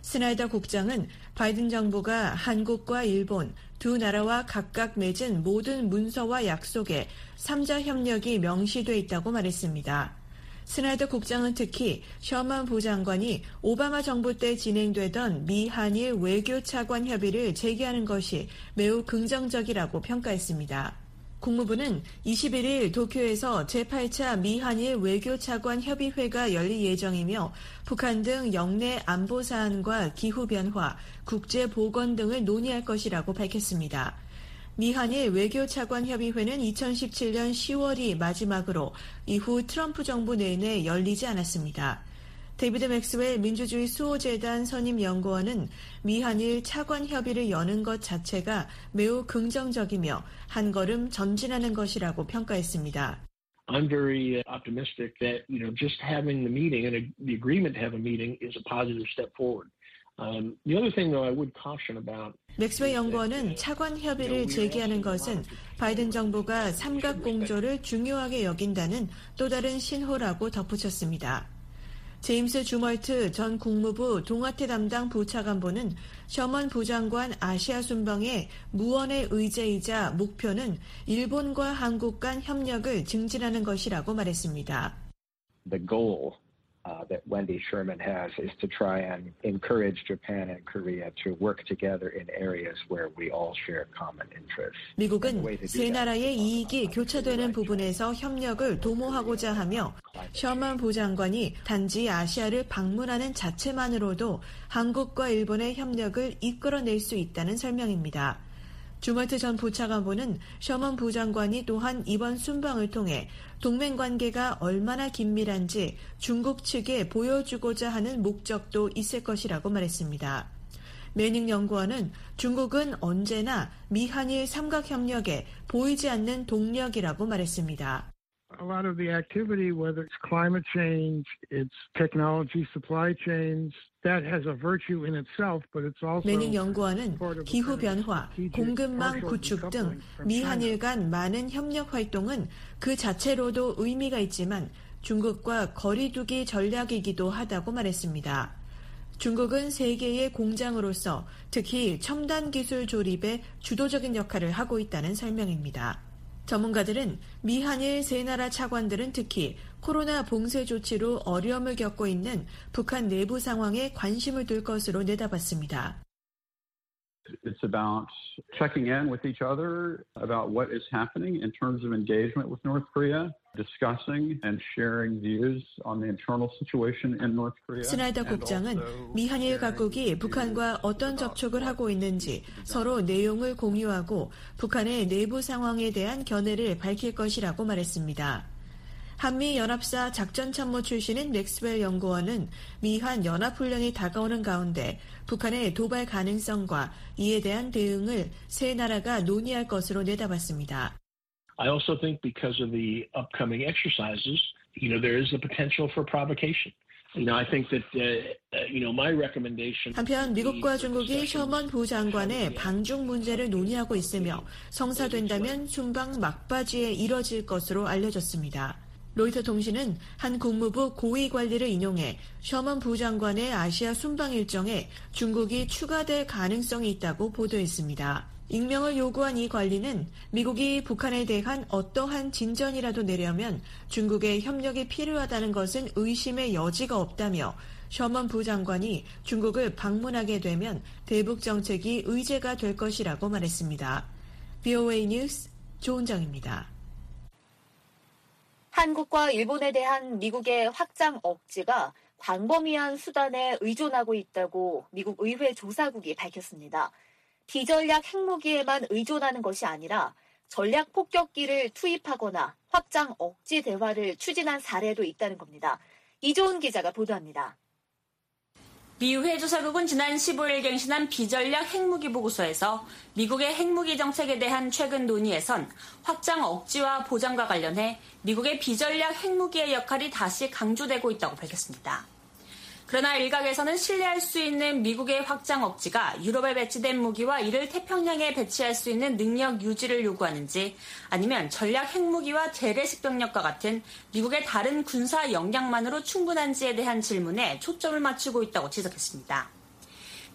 스나이더 국장은 바이든 정부가 한국과 일본 두 나라와 각각 맺은 모든 문서와 약속에 3자 협력이 명시돼 있다고 말했습니다. 스나이더 국장은 특히 셔먼 부장관이 오바마 정부 때 진행되던 미한일 외교 차관 협의를 재개하는 것이 매우 긍정적이라고 평가했습니다. 국무부는 21일 도쿄에서 제8차 미한일 외교 차관 협의회가 열릴 예정이며 북한 등 영내 안보 사안과 기후변화, 국제보건 등을 논의할 것이라고 밝혔습니다. 미한일 외교 차관 협의회는 2017년 10월이 마지막으로 이후 트럼프 정부 내내 열리지 않았습니다. 데이비드 맥스웰 민주주의 수호재단 선임 연구원은 미한일 차관 협의를 여는 것 자체가 매우 긍정적이며 한 걸음 전진하는 것이라고 평가했습니다. I'm very optimistic that, just having the meeting and the agreement to have a meeting is a positive step forward. The other thing, though, I would caution about. 맥스웰 연구원은 차관 협의를 재개하는 것은 바이든 정부가 삼각 공조를 중요하게 여긴다는 또 다른 신호라고 덧붙였습니다. 제임스 주멀트 전 국무부 동아태 담당 부차관보는 셔먼 부장관 아시아 순방의 무언의 의제이자 목표는 일본과 한국 간 협력을 증진하는 것이라고 말했습니다. The goal that Wendy Sherman has is to try and encourage Japan and Korea to work together in areas where we all share common interests. 미국은 세 나라의 이익이 교차되는 부분에서 협력을 도모하고자 하며 셔먼 부장관이 단지 아시아를 방문하는 자체만으로도 한국과 일본의 협력을 이끌어낼 수 있다는 설명입니다. 주멀트 전 부차관보는 셔먼 부장관이 또한 이번 순방을 통해 동맹관계가 얼마나 긴밀한지 중국 측에 보여주고자 하는 목적도 있을 것이라고 말했습니다. 매닝 연구원은 중국은 언제나 미한일 삼각협력에 보이지 않는 동력이라고 말했습니다. A lot of the activity, whether it's climate change, it's technology supply chains, that has a virtue in itself, but it's also. 매닝 연구원은 기후변화, 공급망 구축 등 미한일 간 많은 협력 활동은 그 자체로도 의미가 있지만 중국과 거리두기 전략이기도 하다고 말했습니다. 중국은 세계의 공장으로서 특히 첨단 기술 조립에 주도적인 역할을 하고 있다는 설명입니다. 전문가들은 미한일 세 나라 차관들은 특히 코로나 봉쇄 조치로 어려움을 겪고 있는 북한 내부 상황에 관심을 둘 것으로 내다봤습니다. It's about checking in with each other about what is happening in terms of engagement with North Korea, discussing and sharing views on the internal situation in North Korea. 스나이더 국장은 미한일 각국이 북한과 어떤 접촉을 하고 있는지 서로 내용을 공유하고 북한의 내부 상황에 대한 견해를 밝힐 것이라고 말했습니다. 한미연합사 작전참모 출신인 맥스웰 연구원은 미한 연합훈련이 다가오는 가운데 북한의 도발 가능성과 이에 대한 대응을 세 나라가 논의할 것으로 내다봤습니다. I also think because of the upcoming exercises, there is the potential for provocation. I think that, my recommendation. 한편 미국과 중국이 셔먼 부장관의 방중 문제를 논의하고 있으며 성사된다면 순방 막바지에 이뤄질 것으로 알려졌습니다. 로이터 통신은 한 국무부 고위 관리를 인용해 셔먼 부장관의 아시아 순방 일정에 중국이 추가될 가능성이 있다고 보도했습니다. 익명을 요구한 이 관리는 미국이 북한에 대한 어떠한 진전이라도 내려면 중국의 협력이 필요하다는 것은 의심의 여지가 없다며 셔먼 부장관이 중국을 방문하게 되면 대북 정책이 의제가 될 것이라고 말했습니다. VOA 뉴스 조은정입니다. 한국과 일본에 대한 미국의 확장 억지가 광범위한 수단에 의존하고 있다고 미국 의회 조사국이 밝혔습니다. 비전략 핵무기에만 의존하는 것이 아니라 전략 폭격기를 투입하거나 확장 억지 대화를 추진한 사례도 있다는 겁니다. 이조은 기자가 보도합니다. 미 의회 조사국은 지난 15일 갱신한 비전략 핵무기 보고서에서 미국의 핵무기 정책에 대한 최근 논의에선 확장 억지와 보장과 관련해 미국의 비전략 핵무기의 역할이 다시 강조되고 있다고 밝혔습니다. 그러나 일각에서는 신뢰할 수 있는 미국의 확장 억지가 유럽에 배치된 무기와 이를 태평양에 배치할 수 있는 능력 유지를 요구하는지 아니면 전략 핵무기와 재래식 병력과 같은 미국의 다른 군사 역량만으로 충분한지에 대한 질문에 초점을 맞추고 있다고 지적했습니다.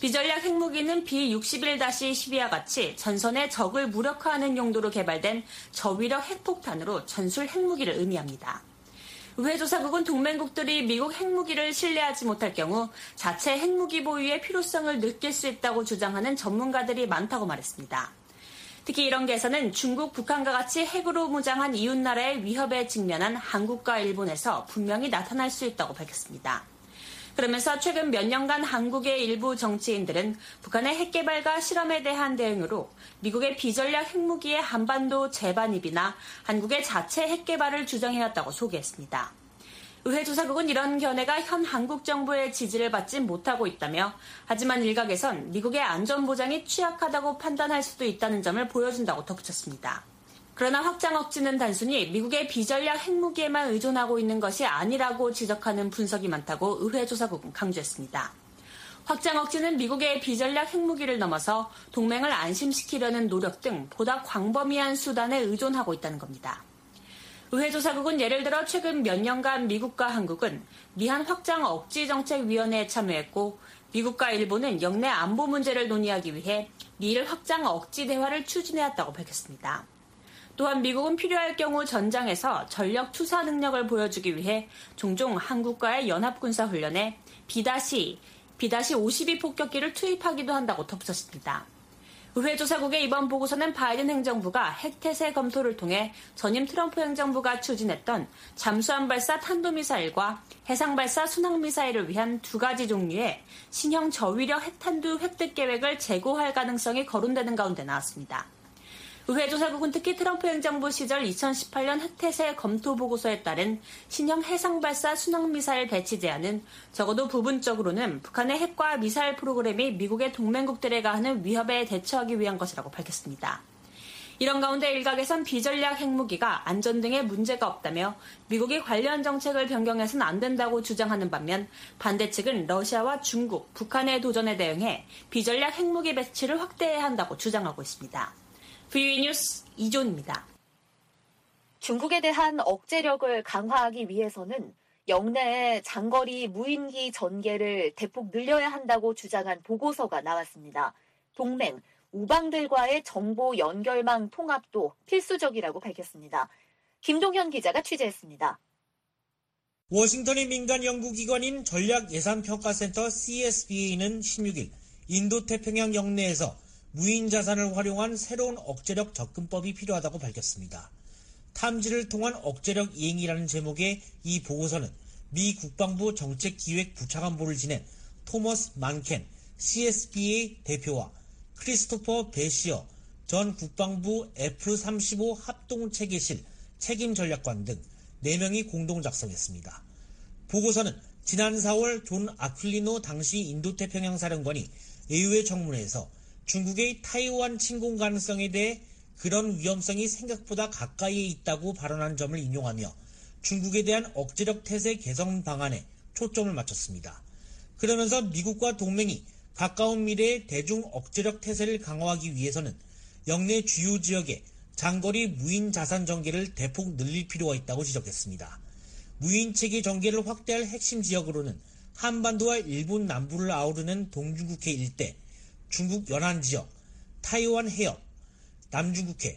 비전략 핵무기는 B-61-12와 같이 전선의 적을 무력화하는 용도로 개발된 저위력 핵폭탄으로 전술 핵무기를 의미합니다. 의회 조사국은 동맹국들이 미국 핵무기를 신뢰하지 못할 경우 자체 핵무기 보유의 필요성을 느낄 수 있다고 주장하는 전문가들이 많다고 말했습니다. 특히 이런 개선은 중국, 북한과 같이 핵으로 무장한 이웃나라의 위협에 직면한 한국과 일본에서 분명히 나타날 수 있다고 밝혔습니다. 그러면서 최근 몇 년간 한국의 일부 정치인들은 북한의 핵개발과 실험에 대한 대응으로 미국의 비전략 핵무기의 한반도 재반입이나 한국의 자체 핵개발을 주장해왔다고 소개했습니다. 의회 조사국은 이런 견해가 현 한국 정부의 지지를 받지 못하고 있다며 하지만 일각에선 미국의 안전보장이 취약하다고 판단할 수도 있다는 점을 보여준다고 덧붙였습니다. 그러나 확장 억지는 단순히 미국의 비전략 핵무기에만 의존하고 있는 것이 아니라고 지적하는 분석이 많다고 의회 조사국은 강조했습니다. 확장 억지는 미국의 비전략 핵무기를 넘어서 동맹을 안심시키려는 노력 등 보다 광범위한 수단에 의존하고 있다는 겁니다. 의회 조사국은 예를 들어 최근 몇 년간 미국과 한국은 미한 확장 억지 정책위원회에 참여했고 미국과 일본은 영내 안보 문제를 논의하기 위해 미일 확장 억지 대화를 추진해왔다고 밝혔습니다. 또한 미국은 필요할 경우 전장에서 전력 투사 능력을 보여주기 위해 종종 한국과의 연합군사훈련에 B-52 폭격기를 투입하기도 한다고 덧붙였습니다. 의회 조사국의 이번 보고서는 바이든 행정부가 핵태세 검토를 통해 전임 트럼프 행정부가 추진했던 잠수함 발사 탄도미사일과 해상 발사 순항미사일을 위한 두 가지 종류의 신형 저위력 핵탄두 획득 계획을 재고할 가능성이 거론되는 가운데 나왔습니다. 의회 조사국은 특히 트럼프 행정부 시절 2018년 핵태세 검토 보고서에 따른 신형 해상발사 순항미사일 배치 제한은 적어도 부분적으로는 북한의 핵과 미사일 프로그램이 미국의 동맹국들에 가하는 위협에 대처하기 위한 것이라고 밝혔습니다. 이런 가운데 일각에선 비전략 핵무기가 안전 등의 문제가 없다며 미국이 관련 정책을 변경해서는 안 된다고 주장하는 반면 반대 측은 러시아와 중국, 북한의 도전에 대응해 비전략 핵무기 배치를 확대해야 한다고 주장하고 있습니다. VOE 뉴스 이존입니다. 중국에 대한 억제력을 강화하기 위해서는 영내에 장거리 무인기 전개를 대폭 늘려야 한다고 주장한 보고서가 나왔습니다. 동맹, 우방들과의 정보 연결망 통합도 필수적이라고 밝혔습니다. 김동현 기자가 취재했습니다. 워싱턴의 민간 연구기관인 전략예산평가센터 CSBA는 16일 인도태평양 영내에서 무인 자산을 활용한 새로운 억제력 접근법이 필요하다고 밝혔습니다. 탐지를 통한 억제력 이행이라는 제목의 이 보고서는 미 국방부 정책기획부차관보를 지낸 토머스 만켄 CSBA 대표와 크리스토퍼 베시어 전 국방부 F-35 합동체계실 책임전략관 등 4명이 공동 작성했습니다. 보고서는 지난 4월 존 아퀼리노 당시 인도태평양 사령관이 의회 청문회에서 중국의 타이완 침공 가능성에 대해 그런 위험성이 생각보다 가까이에 있다고 발언한 점을 인용하며 중국에 대한 억제력 태세 개선 방안에 초점을 맞췄습니다. 그러면서 미국과 동맹이 가까운 미래에 대중 억제력 태세를 강화하기 위해서는 영내 주요 지역의 장거리 무인 자산 전개를 대폭 늘릴 필요가 있다고 지적했습니다. 무인 체계 전개를 확대할 핵심 지역으로는 한반도와 일본 남부를 아우르는 동중국해 일대, 중국 연안 지역, 타이완 해협, 남중국해,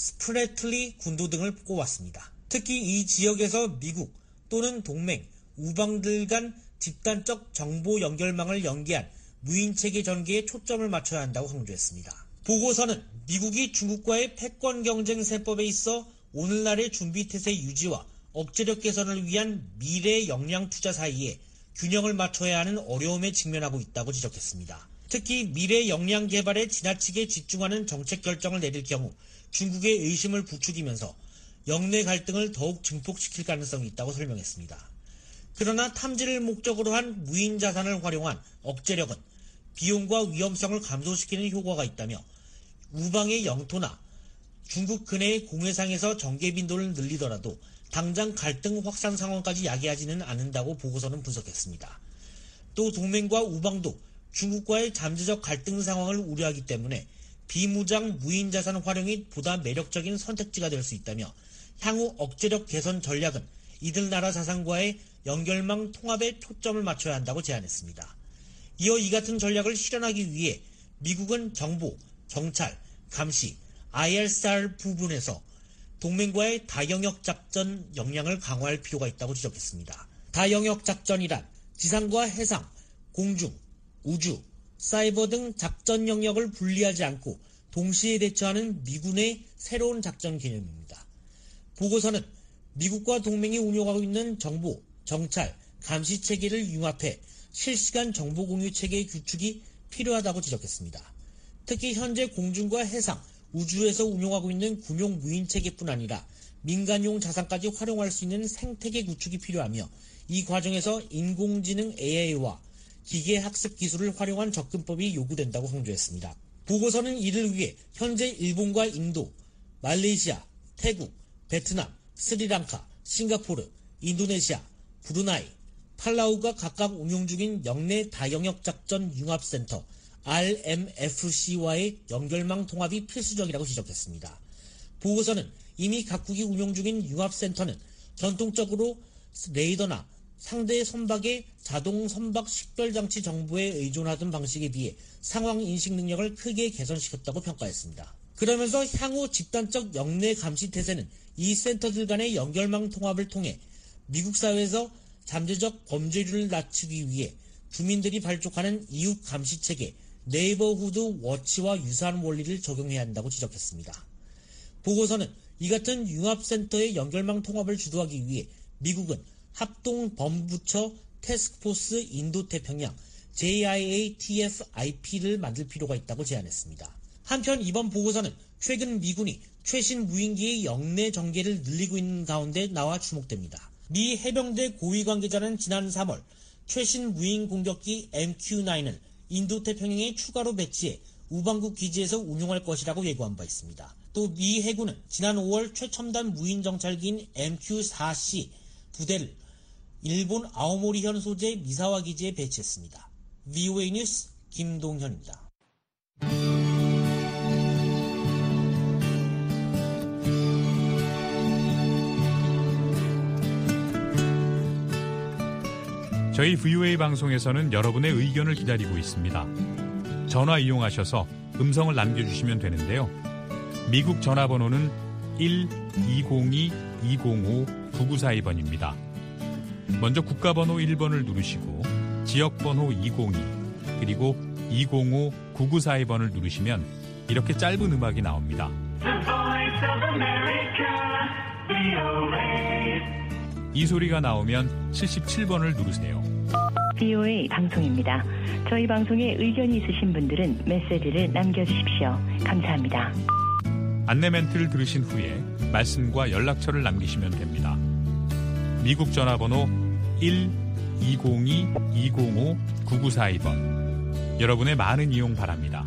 스프래틀리 군도 등을 꼽았습니다. 특히 이 지역에서 미국 또는 동맹, 우방들 간 집단적 정보 연결망을 연계한 무인체계 전개에 초점을 맞춰야 한다고 강조했습니다. 보고서는 미국이 중국과의 패권 경쟁 세법에 있어 오늘날의 준비태세 유지와 억제력 개선을 위한 미래 역량 투자 사이에 균형을 맞춰야 하는 어려움에 직면하고 있다고 지적했습니다. 특히 미래 역량 개발에 지나치게 집중하는 정책 결정을 내릴 경우 중국의 의심을 부추기면서 영내 갈등을 더욱 증폭시킬 가능성이 있다고 설명했습니다. 그러나 탐지를 목적으로 한 무인 자산을 활용한 억제력은 비용과 위험성을 감소시키는 효과가 있다며 우방의 영토나 중국 근해의 공해상에서 전개 빈도를 늘리더라도 당장 갈등 확산 상황까지 야기하지는 않는다고 보고서는 분석했습니다. 또 동맹과 우방도 중국과의 잠재적 갈등 상황을 우려하기 때문에 비무장 무인 자산 활용이 보다 매력적인 선택지가 될 수 있다며 향후 억제력 개선 전략은 이들 나라 자산과의 연결망 통합에 초점을 맞춰야 한다고 제안했습니다. 이어 이 같은 전략을 실현하기 위해 미국은 정보, 정찰, 감시, ISR 부분에서 동맹과의 다영역 작전 역량을 강화할 필요가 있다고 지적했습니다. 다영역 작전이란 지상과 해상, 공중, 우주, 사이버 등 작전 영역을 분리하지 않고 동시에 대처하는 미군의 새로운 작전 개념입니다. 보고서는 미국과 동맹이 운용하고 있는 정보, 정찰, 감시 체계를 융합해 실시간 정보 공유 체계의 구축이 필요하다고 지적했습니다. 특히 현재 공중과 해상, 우주에서 운용하고 있는 군용 무인 체계뿐 아니라 민간용 자산까지 활용할 수 있는 생태계 구축이 필요하며 이 과정에서 인공지능 AI와 기계학습 기술을 활용한 접근법이 요구된다고 강조했습니다. 보고서는 이를 위해 현재 일본과 인도, 말레이시아, 태국, 베트남, 스리랑카, 싱가포르, 인도네시아, 브루나이, 팔라우가 각각 운용 중인 영내 다영역 작전 융합센터 RMFC와의 연결망 통합이 필수적이라고 지적했습니다. 보고서는 이미 각국이 운용 중인 융합센터는 전통적으로 레이더나 상대 선박의 자동 선박 식별장치 정보에 의존하던 방식에 비해 상황 인식 능력을 크게 개선시켰다고 평가했습니다. 그러면서 향후 집단적 영내 감시 태세는 이 센터들 간의 연결망 통합을 통해 미국 사회에서 잠재적 범죄율을 낮추기 위해 주민들이 발족하는 이웃 감시 체계 네이버후드 워치와 유사한 원리를 적용해야 한다고 지적했습니다. 보고서는 이 같은 융합센터의 연결망 통합을 주도하기 위해 미국은 합동범부처 태스크포스 인도태평양 JIATF-IP를 만들 필요가 있다고 제안했습니다. 한편 이번 보고서는 최근 미군이 최신 무인기의 영내 전개를 늘리고 있는 가운데 나와 주목됩니다. 미 해병대 고위 관계자는 지난 3월 최신 무인 공격기 MQ-9을 인도태평양에 추가로 배치해 우방국 기지에서 운용할 것이라고 예고한 바 있습니다. 또 미 해군은 지난 5월 최첨단 무인 정찰기인 MQ-4C 부대를 일본 아오모리현 소재 미사와 기지에 배치했습니다. VOA 뉴스 김동현입니다. 저희 VOA 방송에서는 여러분의 의견을 기다리고 있습니다. 전화 이용하셔서 음성을 남겨주시면 되는데요. 미국 전화번호는 1-202-205-9942번입니다. 먼저 국가번호 1번을 누르시고 지역번호 202 그리고 205-9942번을 누르시면 이렇게 짧은 음악이 나옵니다. 이 소리가 나오면 77번을 누르세요. VOA 방송입니다. 저희 방송에 의견이 있으신 분들은 메시지를 남겨주십시오. 감사합니다. 안내 멘트를 들으신 후에 말씀과 연락처를 남기시면 됩니다. 미국 전화번호 1-202-205-9942번. 여러분의 많은 이용 바랍니다.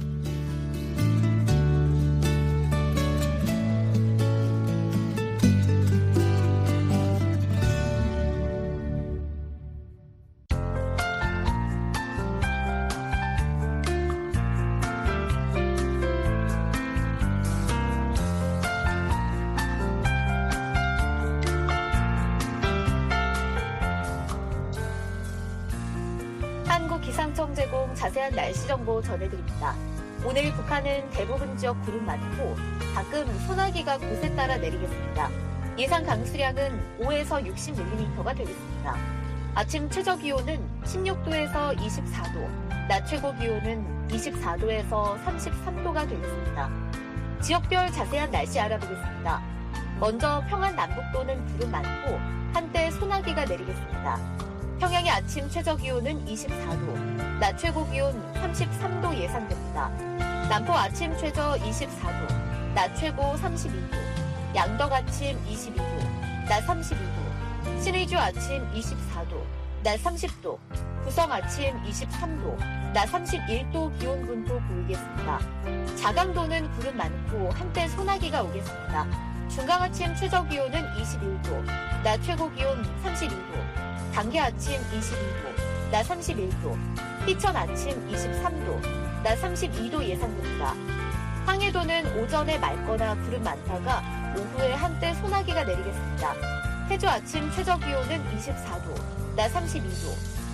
기상청제공 자세한 날씨 정보 전해드립니다. 오늘 북한은 대부분 지역 구름 많고 가끔 소나기가 곳에 따라 내리겠습니다. 예상 강수량은 5에서 60mm가 되겠습니다. 아침 최저 기온은 16도에서 24도, 낮 최고 기온은 24도에서 33도가 되겠습니다. 지역별 자세한 날씨 알아보겠습니다. 먼저 평안 남북도는 구름 많고 한때 소나기가 내리겠습니다. 평양의 아침 최저 기온은 24도, 낮 최고 기온 33도 예상됩니다. 남포 아침 최저 24도, 낮 최고 32도, 양덕 아침 22도, 낮 32도, 신의주 아침 24도, 낮 30도, 부성 아침 23도, 낮 31도 기온 분포 보이겠습니다. 자강도는 구름 많고 한때 소나기가 오겠습니다. 중강 아침 최저 기온은 21도, 낮 최고 기온 32도, 단계 아침 22도, 낮 31도, 희천 아침 23도, 낮 32도 예상됩니다. 황해도는 오전에 맑거나 구름 많다가 오후에 한때 소나기가 내리겠습니다. 해주 아침 최저 기온은 24도, 낮 32도,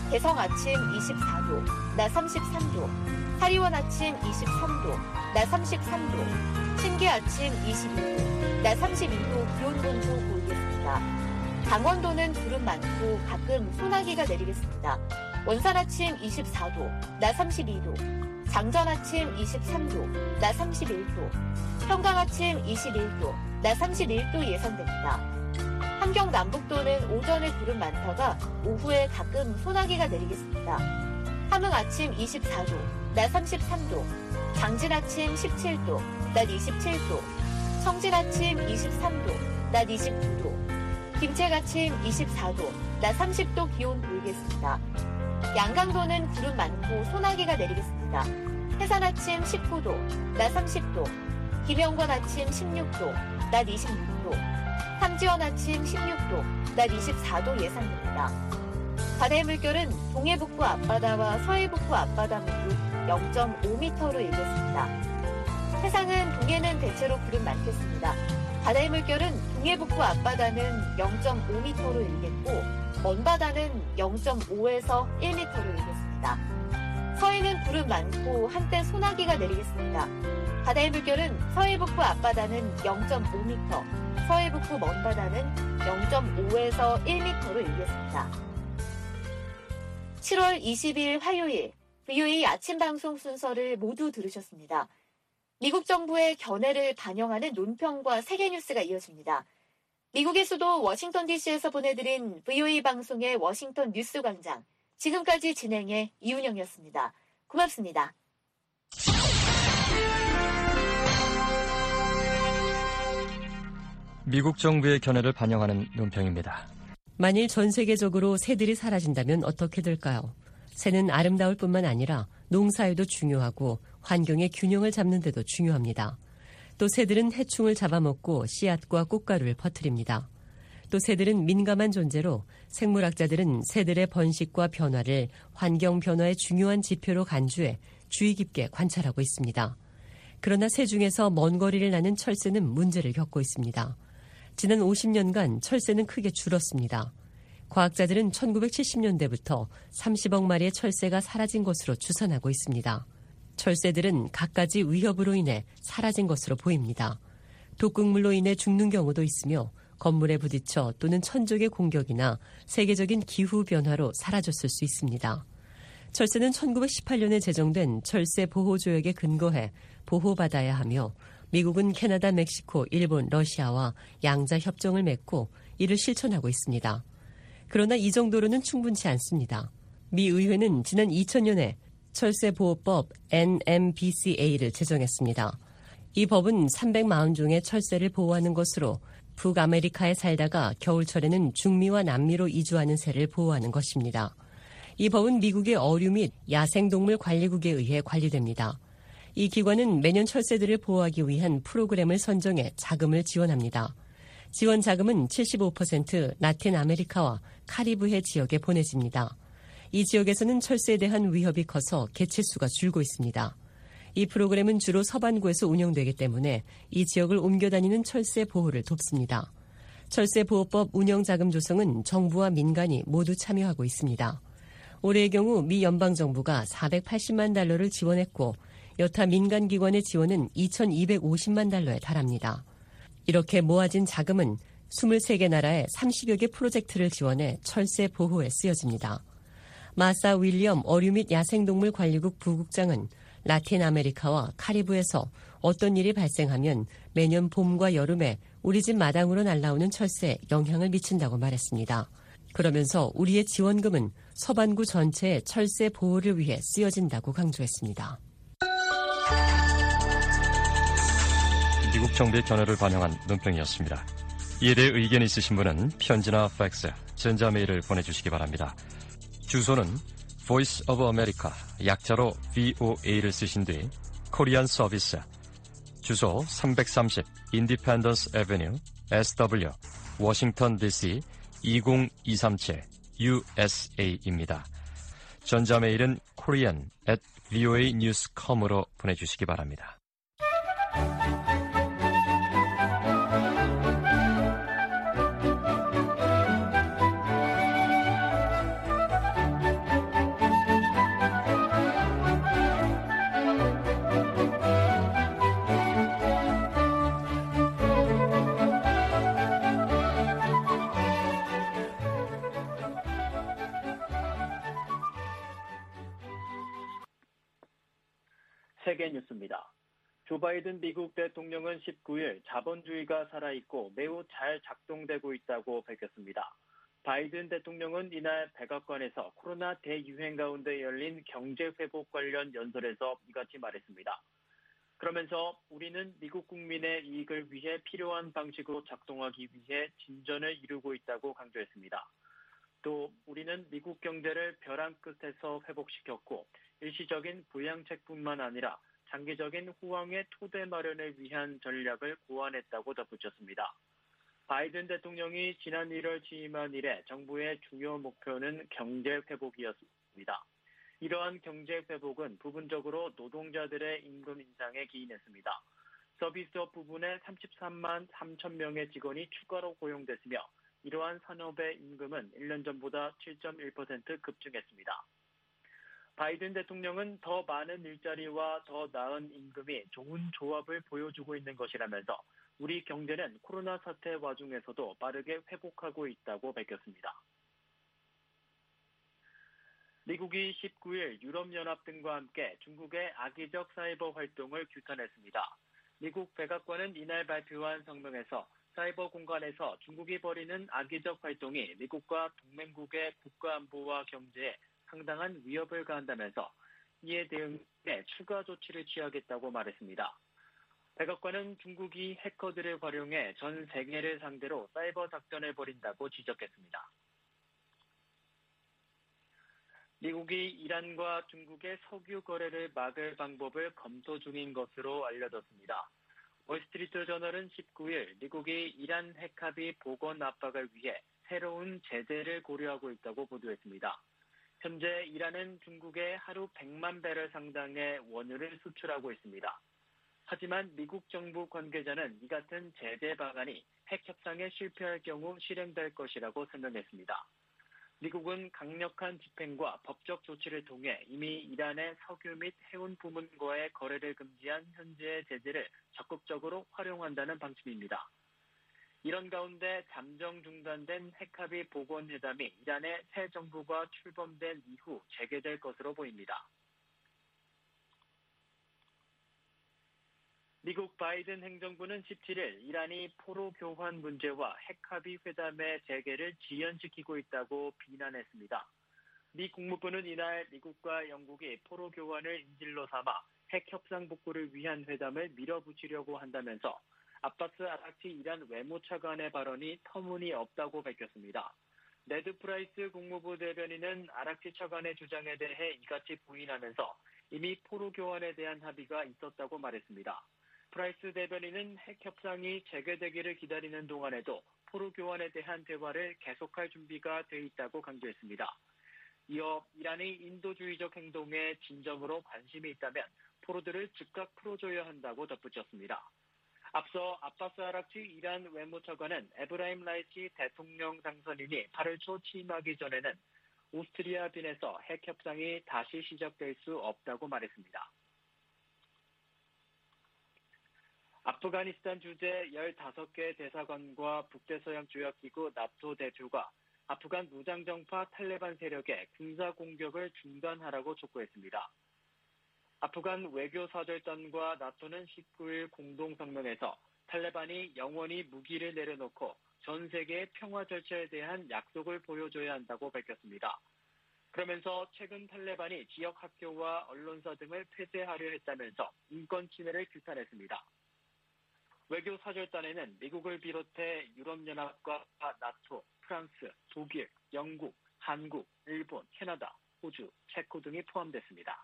개성 아침 24도, 낮 33도, 사리원 아침 23도, 낮 33도, 신계 아침 22도, 낮 32도 기온 분포 보이겠습니다. 강원도는 구름 많고 가끔 소나기가 내리겠습니다. 원산 아침 24도, 낮 32도, 장전 아침 23도, 낮 31도, 평강 아침 21도, 낮 31도 예상됩니다. 함경 남북도는 오전에 구름 많다가 오후에 가끔 소나기가 내리겠습니다. 함흥 아침 24도, 낮 33도, 장진 아침 17도, 낮 27도, 청진 아침 23도, 낮 29도, 김책 아침 24도, 낮 30도 기온 보이겠습니다. 양강도는 구름 많고 소나기가 내리겠습니다. 해산 아침 19도, 낮 30도, 김영권 아침 16도, 낮 26도, 삼지원 아침 16도, 낮 24도 예상됩니다. 바다의 물결은 동해북부 앞바다와 서해북부 앞바다 모두 0.5m로 일겠습니다. 해상은 동해는 대체로 구름 많겠습니다. 바다의 물결은 동해북부 앞바다는 0.5m로 일겠고 먼바다는 0.5에서 1m로 일겠습니다. 서해는 구름 많고 한때 소나기가 내리겠습니다. 바다의 물결은 서해북부 앞바다는 0.5m, 서해북부 먼바다는 0.5에서 1m로 일겠습니다. 7월 20일 화요일 VOA 아침 방송 순서를 모두 들으셨습니다. 미국 정부의 견해를 반영하는 논평과 세계 뉴스가 이어집니다. 미국의 수도 워싱턴 DC에서 보내드린 VOA 방송의 워싱턴 뉴스 광장. 지금까지 진행의 이윤영이었습니다. 고맙습니다. 미국 정부의 견해를 반영하는 논평입니다. 만일 전 세계적으로 새들이 사라진다면 어떻게 될까요? 새는 아름다울 뿐만 아니라 농사에도 중요하고 환경의 균형을 잡는 데도 중요합니다. 또 새들은 해충을 잡아먹고 씨앗과 꽃가루를 퍼뜨립니다. 또 새들은 민감한 존재로 생물학자들은 새들의 번식과 변화를 환경 변화의 중요한 지표로 간주해 주의 깊게 관찰하고 있습니다. 그러나 새 중에서 먼 거리를 나는 철새는 문제를 겪고 있습니다. 지난 50년간 철새는 크게 줄었습니다. 과학자들은 1970년대부터 30억 마리의 철새가 사라진 것으로 추산하고 있습니다. 철새들은 갖가지 위협으로 인해 사라진 것으로 보입니다. 독극물로 인해 죽는 경우도 있으며 건물에 부딪혀 또는 천적의 공격이나 세계적인 기후변화로 사라졌을 수 있습니다. 철새는 1918년에 제정된 철새 보호조약에 근거해 보호받아야 하며 미국은 캐나다, 멕시코, 일본, 러시아와 양자 협정을 맺고 이를 실천하고 있습니다. 그러나 이 정도로는 충분치 않습니다. 미 의회는 지난 2000년에 철새보호법 NMBCA를 제정했습니다. 이 법은 340종의 철새를 보호하는 것으로 북아메리카에 살다가 겨울철에는 중미와 남미로 이주하는 새를 보호하는 것입니다. 이 법은 미국의 어류 및 야생동물 관리국에 의해 관리됩니다. 이 기관은 매년 철새들을 보호하기 위한 프로그램을 선정해 자금을 지원합니다. 지원 자금은 75% 라틴 아메리카와 카리브해 지역에 보내집니다. 이 지역에서는 철새에 대한 위협이 커서 개체수가 줄고 있습니다. 이 프로그램은 주로 서반구에서 운영되기 때문에 이 지역을 옮겨다니는 철새 보호를 돕습니다. 철새보호법 운영자금 조성은 정부와 민간이 모두 참여하고 있습니다. 올해의 경우 미 연방정부가 480만 달러를 지원했고 여타 민간기관의 지원은 2,250만 달러에 달합니다. 이렇게 모아진 자금은 23개 나라의 30여 개 프로젝트를 지원해 철새 보호에 쓰여집니다. 마사 윌리엄 어류 및 야생동물 관리국 부국장은 라틴 아메리카와 카리브에서 어떤 일이 발생하면 매년 봄과 여름에 우리 집 마당으로 날아오는 철새에 영향을 미친다고 말했습니다. 그러면서 우리의 지원금은 서반구 전체의 철새 보호를 위해 쓰여진다고 강조했습니다. 미국 정부의 견해를 반영한 논평이었습니다. 이에 대해 의견이 있으신 분은 편지나 팩스, 전자메일을 보내주시기 바랍니다. 주소는 Voice of America, 약자로 VOA를 쓰신 뒤 코리안 서비스, 주소 330 Independence Avenue, SW, 워싱턴 DC 20237 USA입니다. 전자메일은 korean@voanews.com으로 보내주시기 바랍니다. 세계뉴스입니다. 조 바이든 미국 대통령은 19일 자본주의가 살아있고 매우 잘 작동되고 있다고 밝혔습니다. 바이든 대통령은 이날 백악관에서 코로나 대유행 가운데 열린 경제회복 관련 연설에서 이같이 말했습니다. 그러면서 우리는 미국 국민의 이익을 위해 필요한 방식으로 작동하기 위해 진전을 이루고 있다고 강조했습니다. 또 우리는 미국 경제를 벼랑 끝에서 회복시켰고 일시적인 부양책뿐만 아니라 장기적인 호황의 토대 마련을 위한 전략을 고안했다고 덧붙였습니다. 바이든 대통령이 지난 1월 취임한 이래 정부의 주요 목표는 경제 회복이었습니다. 이러한 경제 회복은 부분적으로 노동자들의 임금 인상에 기인했습니다. 서비스업 부분에 33만 3천 명의 직원이 추가로 고용됐으며 이러한 산업의 임금은 1년 전보다 7.1% 급증했습니다. 바이든 대통령은 더 많은 일자리와 더 나은 임금이 좋은 조합을 보여주고 있는 것이라면서 우리 경제는 코로나 사태 와중에서도 빠르게 회복하고 있다고 밝혔습니다. 미국이 19일 유럽연합 등과 함께 중국의 악의적 사이버 활동을 규탄했습니다. 미국 백악관은 이날 발표한 성명에서 사이버 공간에서 중국이 벌이는 악의적 활동이 미국과 동맹국의 국가안보와 경제에 상당한 위협을 가한다면서 이에 대응해 추가 조치를 취하겠다고 말했습니다. 백악관은 중국이 해커들을 활용해 전 세계를 상대로 사이버 작전을 벌인다고 지적했습니다. 미국이 이란과 중국의 석유 거래를 막을 방법을 검토 중인 것으로 알려졌습니다. 월스트리트 저널은 19일 미국이 이란 핵합의 복원 압박을 위해 새로운 제재를 고려하고 있다고 보도했습니다. 현재 이란은 중국에 하루 100만 배럴 상당의 원유를 수출하고 있습니다. 하지만 미국 정부 관계자는 이 같은 제재 방안이 핵 협상에 실패할 경우 실행될 것이라고 설명했습니다. 미국은 강력한 집행과 법적 조치를 통해 이미 이란의 석유 및 해운 부문과의 거래를 금지한 현재의 제재를 적극적으로 활용한다는 방침입니다. 이런 가운데 잠정 중단된 핵합의 복원회담이 이란의 새 정부가 출범된 이후 재개될 것으로 보입니다. 미국 바이든 행정부는 17일 이란이 포로 교환 문제와 핵합의 회담의 재개를 지연시키고 있다고 비난했습니다. 미 국무부는 이날 미국과 영국이 포로 교환을 인질로 삼아 핵 협상 복구를 위한 회담을 밀어붙이려고 한다면서 아바스 아락치 이란 외무차관의 발언이 터무니없다고 밝혔습니다. 네드 프라이스 국무부 대변인은 아락치 차관의 주장에 대해 이같이 부인하면서 이미 포로 교환에 대한 합의가 있었다고 말했습니다. 프라이스 대변인은 핵 협상이 재개되기를 기다리는 동안에도 포로 교환에 대한 대화를 계속할 준비가 돼 있다고 강조했습니다. 이어 이란의 인도주의적 행동에 진정으로 관심이 있다면 포로들을 즉각 풀어줘야 한다고 덧붙였습니다. 앞서 아바스 아락치 이란 외무차관은 에브라임 라이시 대통령 당선인이 8월 초 취임하기 전에는 오스트리아 빈에서 핵 협상이 다시 시작될 수 없다고 말했습니다. 아프가니스탄 주재 15개 대사관과 북대서양조약기구 나토 대표가 아프간 무장정파 탈레반 세력의 군사 공격을 중단하라고 촉구했습니다. 아프간 외교사절단과 나토는 19일 공동성명에서 탈레반이 영원히 무기를 내려놓고 전 세계의 평화 절차에 대한 약속을 보여줘야 한다고 밝혔습니다. 그러면서 최근 탈레반이 지역 학교와 언론사 등을 폐쇄하려 했다면서 인권 침해를 규탄했습니다. 외교사절단에는 미국을 비롯해 유럽연합과 나토, 프랑스, 독일, 영국, 한국, 일본, 캐나다, 호주, 체코 등이 포함됐습니다.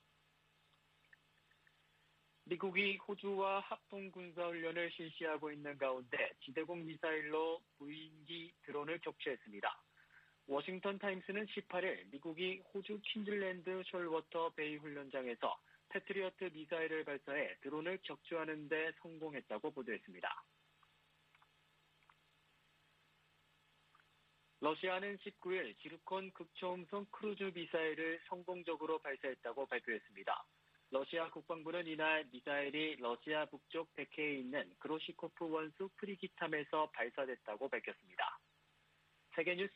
미국이 호주와 합동군사훈련을 실시하고 있는 가운데 지대공 미사일로 무인기 드론을 격추했습니다. 워싱턴 타임스는 18일 미국이 호주 퀸즐랜드 숄워터 베이 훈련장에서 패트리어트 미사일을 발사해 드론을 격추하는 데 성공했다고 보도했습니다. 러시아는 19일 지르콘 극초음속 크루즈 미사일을 성공적으로 발사했다고 발표했습니다. 러시아 국방부는 이날 미사일이 러시아 북쪽 백해에 있는 그로시코프 원수 프리기탐에서 발사됐다고 밝혔습니다. 세계뉴스